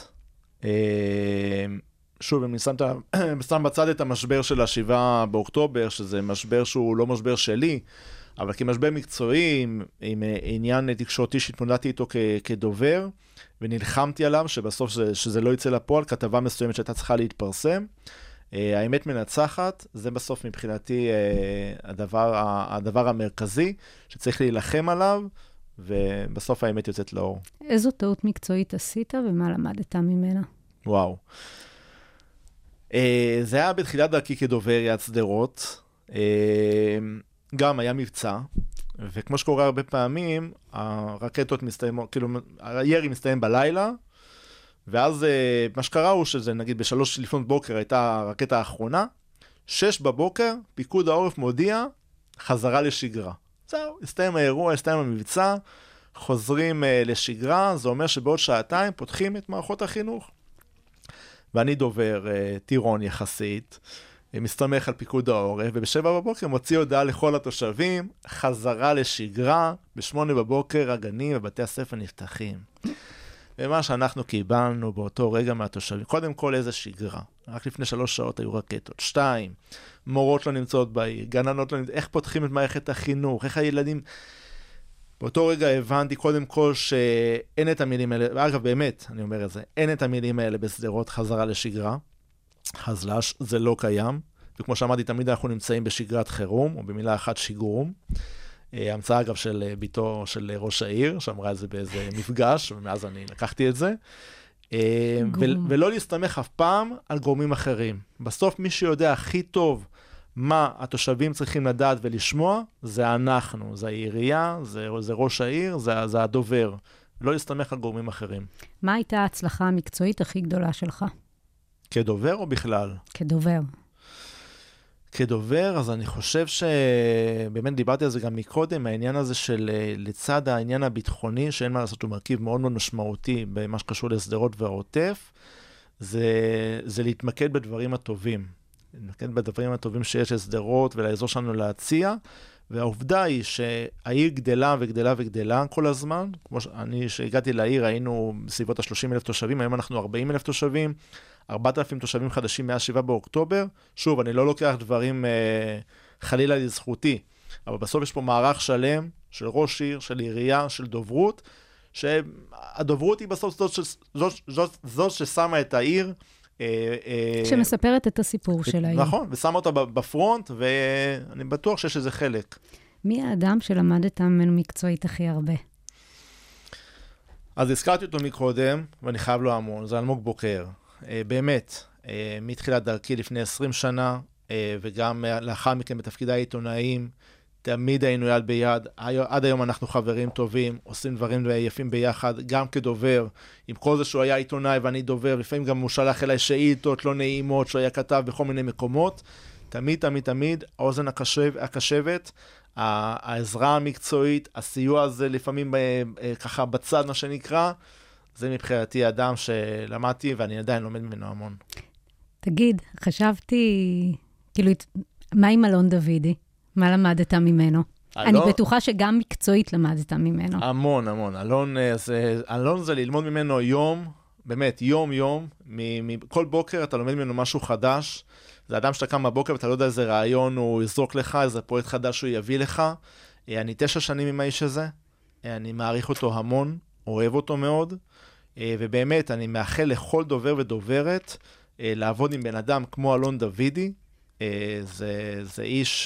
שוב, אני שם בצד את המשבר של 7 באוקטובר, שזה משבר שהוא לא משבר שלי, אבל כמשבר מקצועי, עם עניין תקשורתי שהתמודדתי איתו כדובר, ונלחמתי עליו, שבסוף שזה לא יצא לפועל, כתבה מסוימת שהייתה צריכה להתפרסם. האמת מנצחת, זה בסוף מבחינתי הדבר המרכזי, שצריך להילחם עליו, ובסוף האמת יוצאת לאור. איזו טעות מקצועית עשית ומה למדת ממנה? וואו. זה היה בתחילת דרכי כדובר יד סדרות. גם היה מבצע, וכמו שקורה הרבה פעמים, הרקטות מסתיימות, כאילו, הירי מסתיים בלילה, ואז מה שקרה הוא שזה, נגיד, ב3 לפנות בוקר הייתה הרקטה האחרונה, 6 בבוקר, פיקוד העורף מודיע, חזרה לשגרה. זהו, הסתיים האירוע, הסתיים המבצע, חוזרים לשגרה, זה אומר שבעוד שעתיים פותחים את מערכות החינוך. ואני דובר טירון יחסית, מסתמך על פיקוד העורף, וב7 בבוקר מוציא הודעה לכל התושבים, חזרה לשגרה, ב8 בבוקר הגנים ובתי הספר נפתחים. ומה שאנחנו קיבלנו באותו רגע מהתושבים, קודם כל איזה שגרה, רק לפני 3 שעות היו רקטות, 2, מורות לא נמצאות בעיר, גננות לא נמצאות, איך פותחים את מערכת החינוך, איך הילדים, באותו רגע הבנתי קודם כל שאין את המילים האלה, ואגב באמת, אני אומר את זה, אין את המילים האלה בסדרות חזרה לשגרה, חזלש, זה לא קיים, וכמו שאמרתי, תמיד אנחנו נמצאים בשגרת חירום, או במילה אחת שיגורום, המצאה אגב של ביתו של ראש העיר, שאמרה את זה באיזה מפגש, ומאז אני לקחתי את זה, ולא להסתמך אף פעם על גורמים אחרים. בסוף מי שיודע הכי טוב מה התושבים צריכים לדעת ולשמוע, זה אנחנו, זה העירייה, זה ראש העיר, זה הדובר. לא להסתמך על גורמים אחרים. מה הייתה ההצלחה המקצועית הכי גדולה שלך? כדובר או בכלל? כדובר. כדובר, אז אני חושב שבאמת דיברתי על זה גם מקודם, העניין הזה של לצד העניין הביטחוני, שאין מה לעשות, הוא מרכיב מאוד מאוד משמעותי במה שקשור לסדרות והעוטף, זה להתמקד בדברים הטובים. להתמקד בדברים הטובים שיש לסדרות ולאזור שלנו להציע, והעובדה היא שהעיר גדלה וגדלה וגדלה כל הזמן, כמו שאני שהגעתי לעיר היינו בסביבות ה-30,000 תושבים, היום אנחנו 40,000 תושבים, 4,000 תושבים חדשים מאז 7 באוקטובר, שוב, אני לא לוקח דברים חלילה לזכותי, אבל בסוף יש פה מערך שלם של ראש עיר, של עירייה, של דוברות, שהדוברות היא בסוף זאת ששמה את העיר, שמספרת את הסיפור של העיר. נכון, ושמה אותה בפרונט, ואני בטוח שיש איזה חלק. מי האדם שלמדת ממנו מקצועית הכי הרבה? אז הזכרתי אותו מקודם, ואני חייב לו המון, זה אלמוג בוקר. באמת, מתחילת דרכי לפני 20 שנה, וגם לאחר מכן בתפקידי העיתונאים, תמיד היינו יד ביד, עד היום אנחנו חברים טובים, עושים דברים יפים ביחד, גם כדובר, עם כל זה שהוא היה עיתונאי ואני דובר, לפעמים גם הוא שלח אליי שאילתות לא נעימות, שהוא היה כתב בכל מיני מקומות, תמיד, תמיד, תמיד, האוזן הקשבת, העזרה המקצועית, הסיוע הזה לפעמים ככה בצד מה שנקרא, זה מבחינתי אדם שלמדתי ואני עדיין לומד ממנו המון. תגיד, חשבתי, כאילו, מה עם אלון דוידי? מה למדת ממנו? אני בטוחה שגם מקצועית למדת ממנו. המון, המון. אלון זה ללמוד ממנו יום, באמת, יום, כל בוקר אתה לומד ממנו משהו חדש, זה אדם שאתה קם בבוקר ואתה לא יודע איזה רעיון הוא יזרוק לך, איזה פרויקט חדש הוא יביא לך. אני 9 שנים עם האיש הזה, אני מעריך אותו המון, אוהב אותו מאוד, ובאמת אני מאחל לכל דובר ודוברת לעבוד עם בן אדם כמו אלון דוידי, זה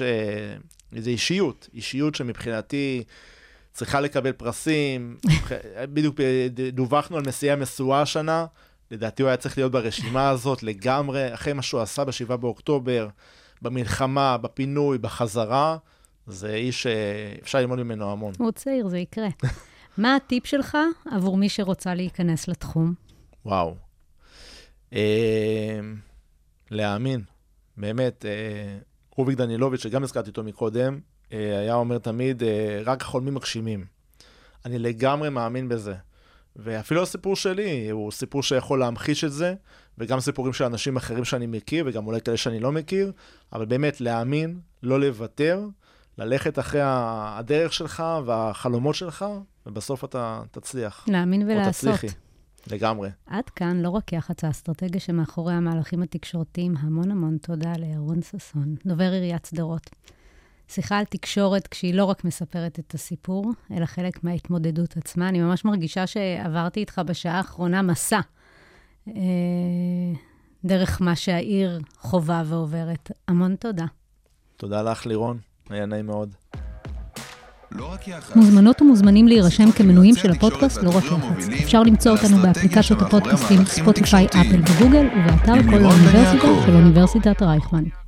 אישיות שמבחינתי צריכה לקבל פרסים, בדיוק דווחנו על נשיאה משואה השנה, לדעתי הוא היה צריך להיות ברשימה הזאת לגמרי, אחרי מה שהוא עשה ב7 באוקטובר, במלחמה, בפינוי, בחזרה, זה איש שאפשר ללמוד ממנו המון. הוא צעיר, זה יקרה. מה הטיפ שלך עבור מי שרוצה להיכנס לתחום? וואו. להאמין. באמת, רוביק דנילוביץ', שגם הזכרתי אותו מקודם, היה אומר תמיד, רק החולמים מגשימים. אני לגמרי מאמין בזה. ואפילו הסיפור שלי, הוא סיפור שיכול להמחיש את זה, וגם סיפורים של אנשים אחרים שאני מכיר, וגם אולי כאלה שאני לא מכיר, אבל באמת להאמין, לא לוותר, ללכת אחרי הדרך שלך והחלומות שלך, ובסוף אתה תצליח. להאמין ולעשות. תצליחי. לגמרי. עד כאן לא רק יח"צ האסטרטגיה שמאחורי המהלכים התקשורתיים, המון תודה לירון ששון, דובר עיריית שדרות. שיחה על תקשורת כשהיא לא רק מספרת את הסיפור, אלא חלק מההתמודדות עצמה. אני ממש מרגישה שעברתי איתך בשעה האחרונה מסע, דרך מה שהעיר חובה ועוברת. המון תודה. תודה לך לירון, היה נעים מאוד. מוזמנות ומוזמנים להירשם כמנויים של הפודקאסט לא רק יח"צ. אפשר למצוא אותנו באפליקציות הפודקאסטים ספוטיפיי, אפל וגוגל, ובאתר כל האוניברסיטה של אוניברסיטת רייכמן.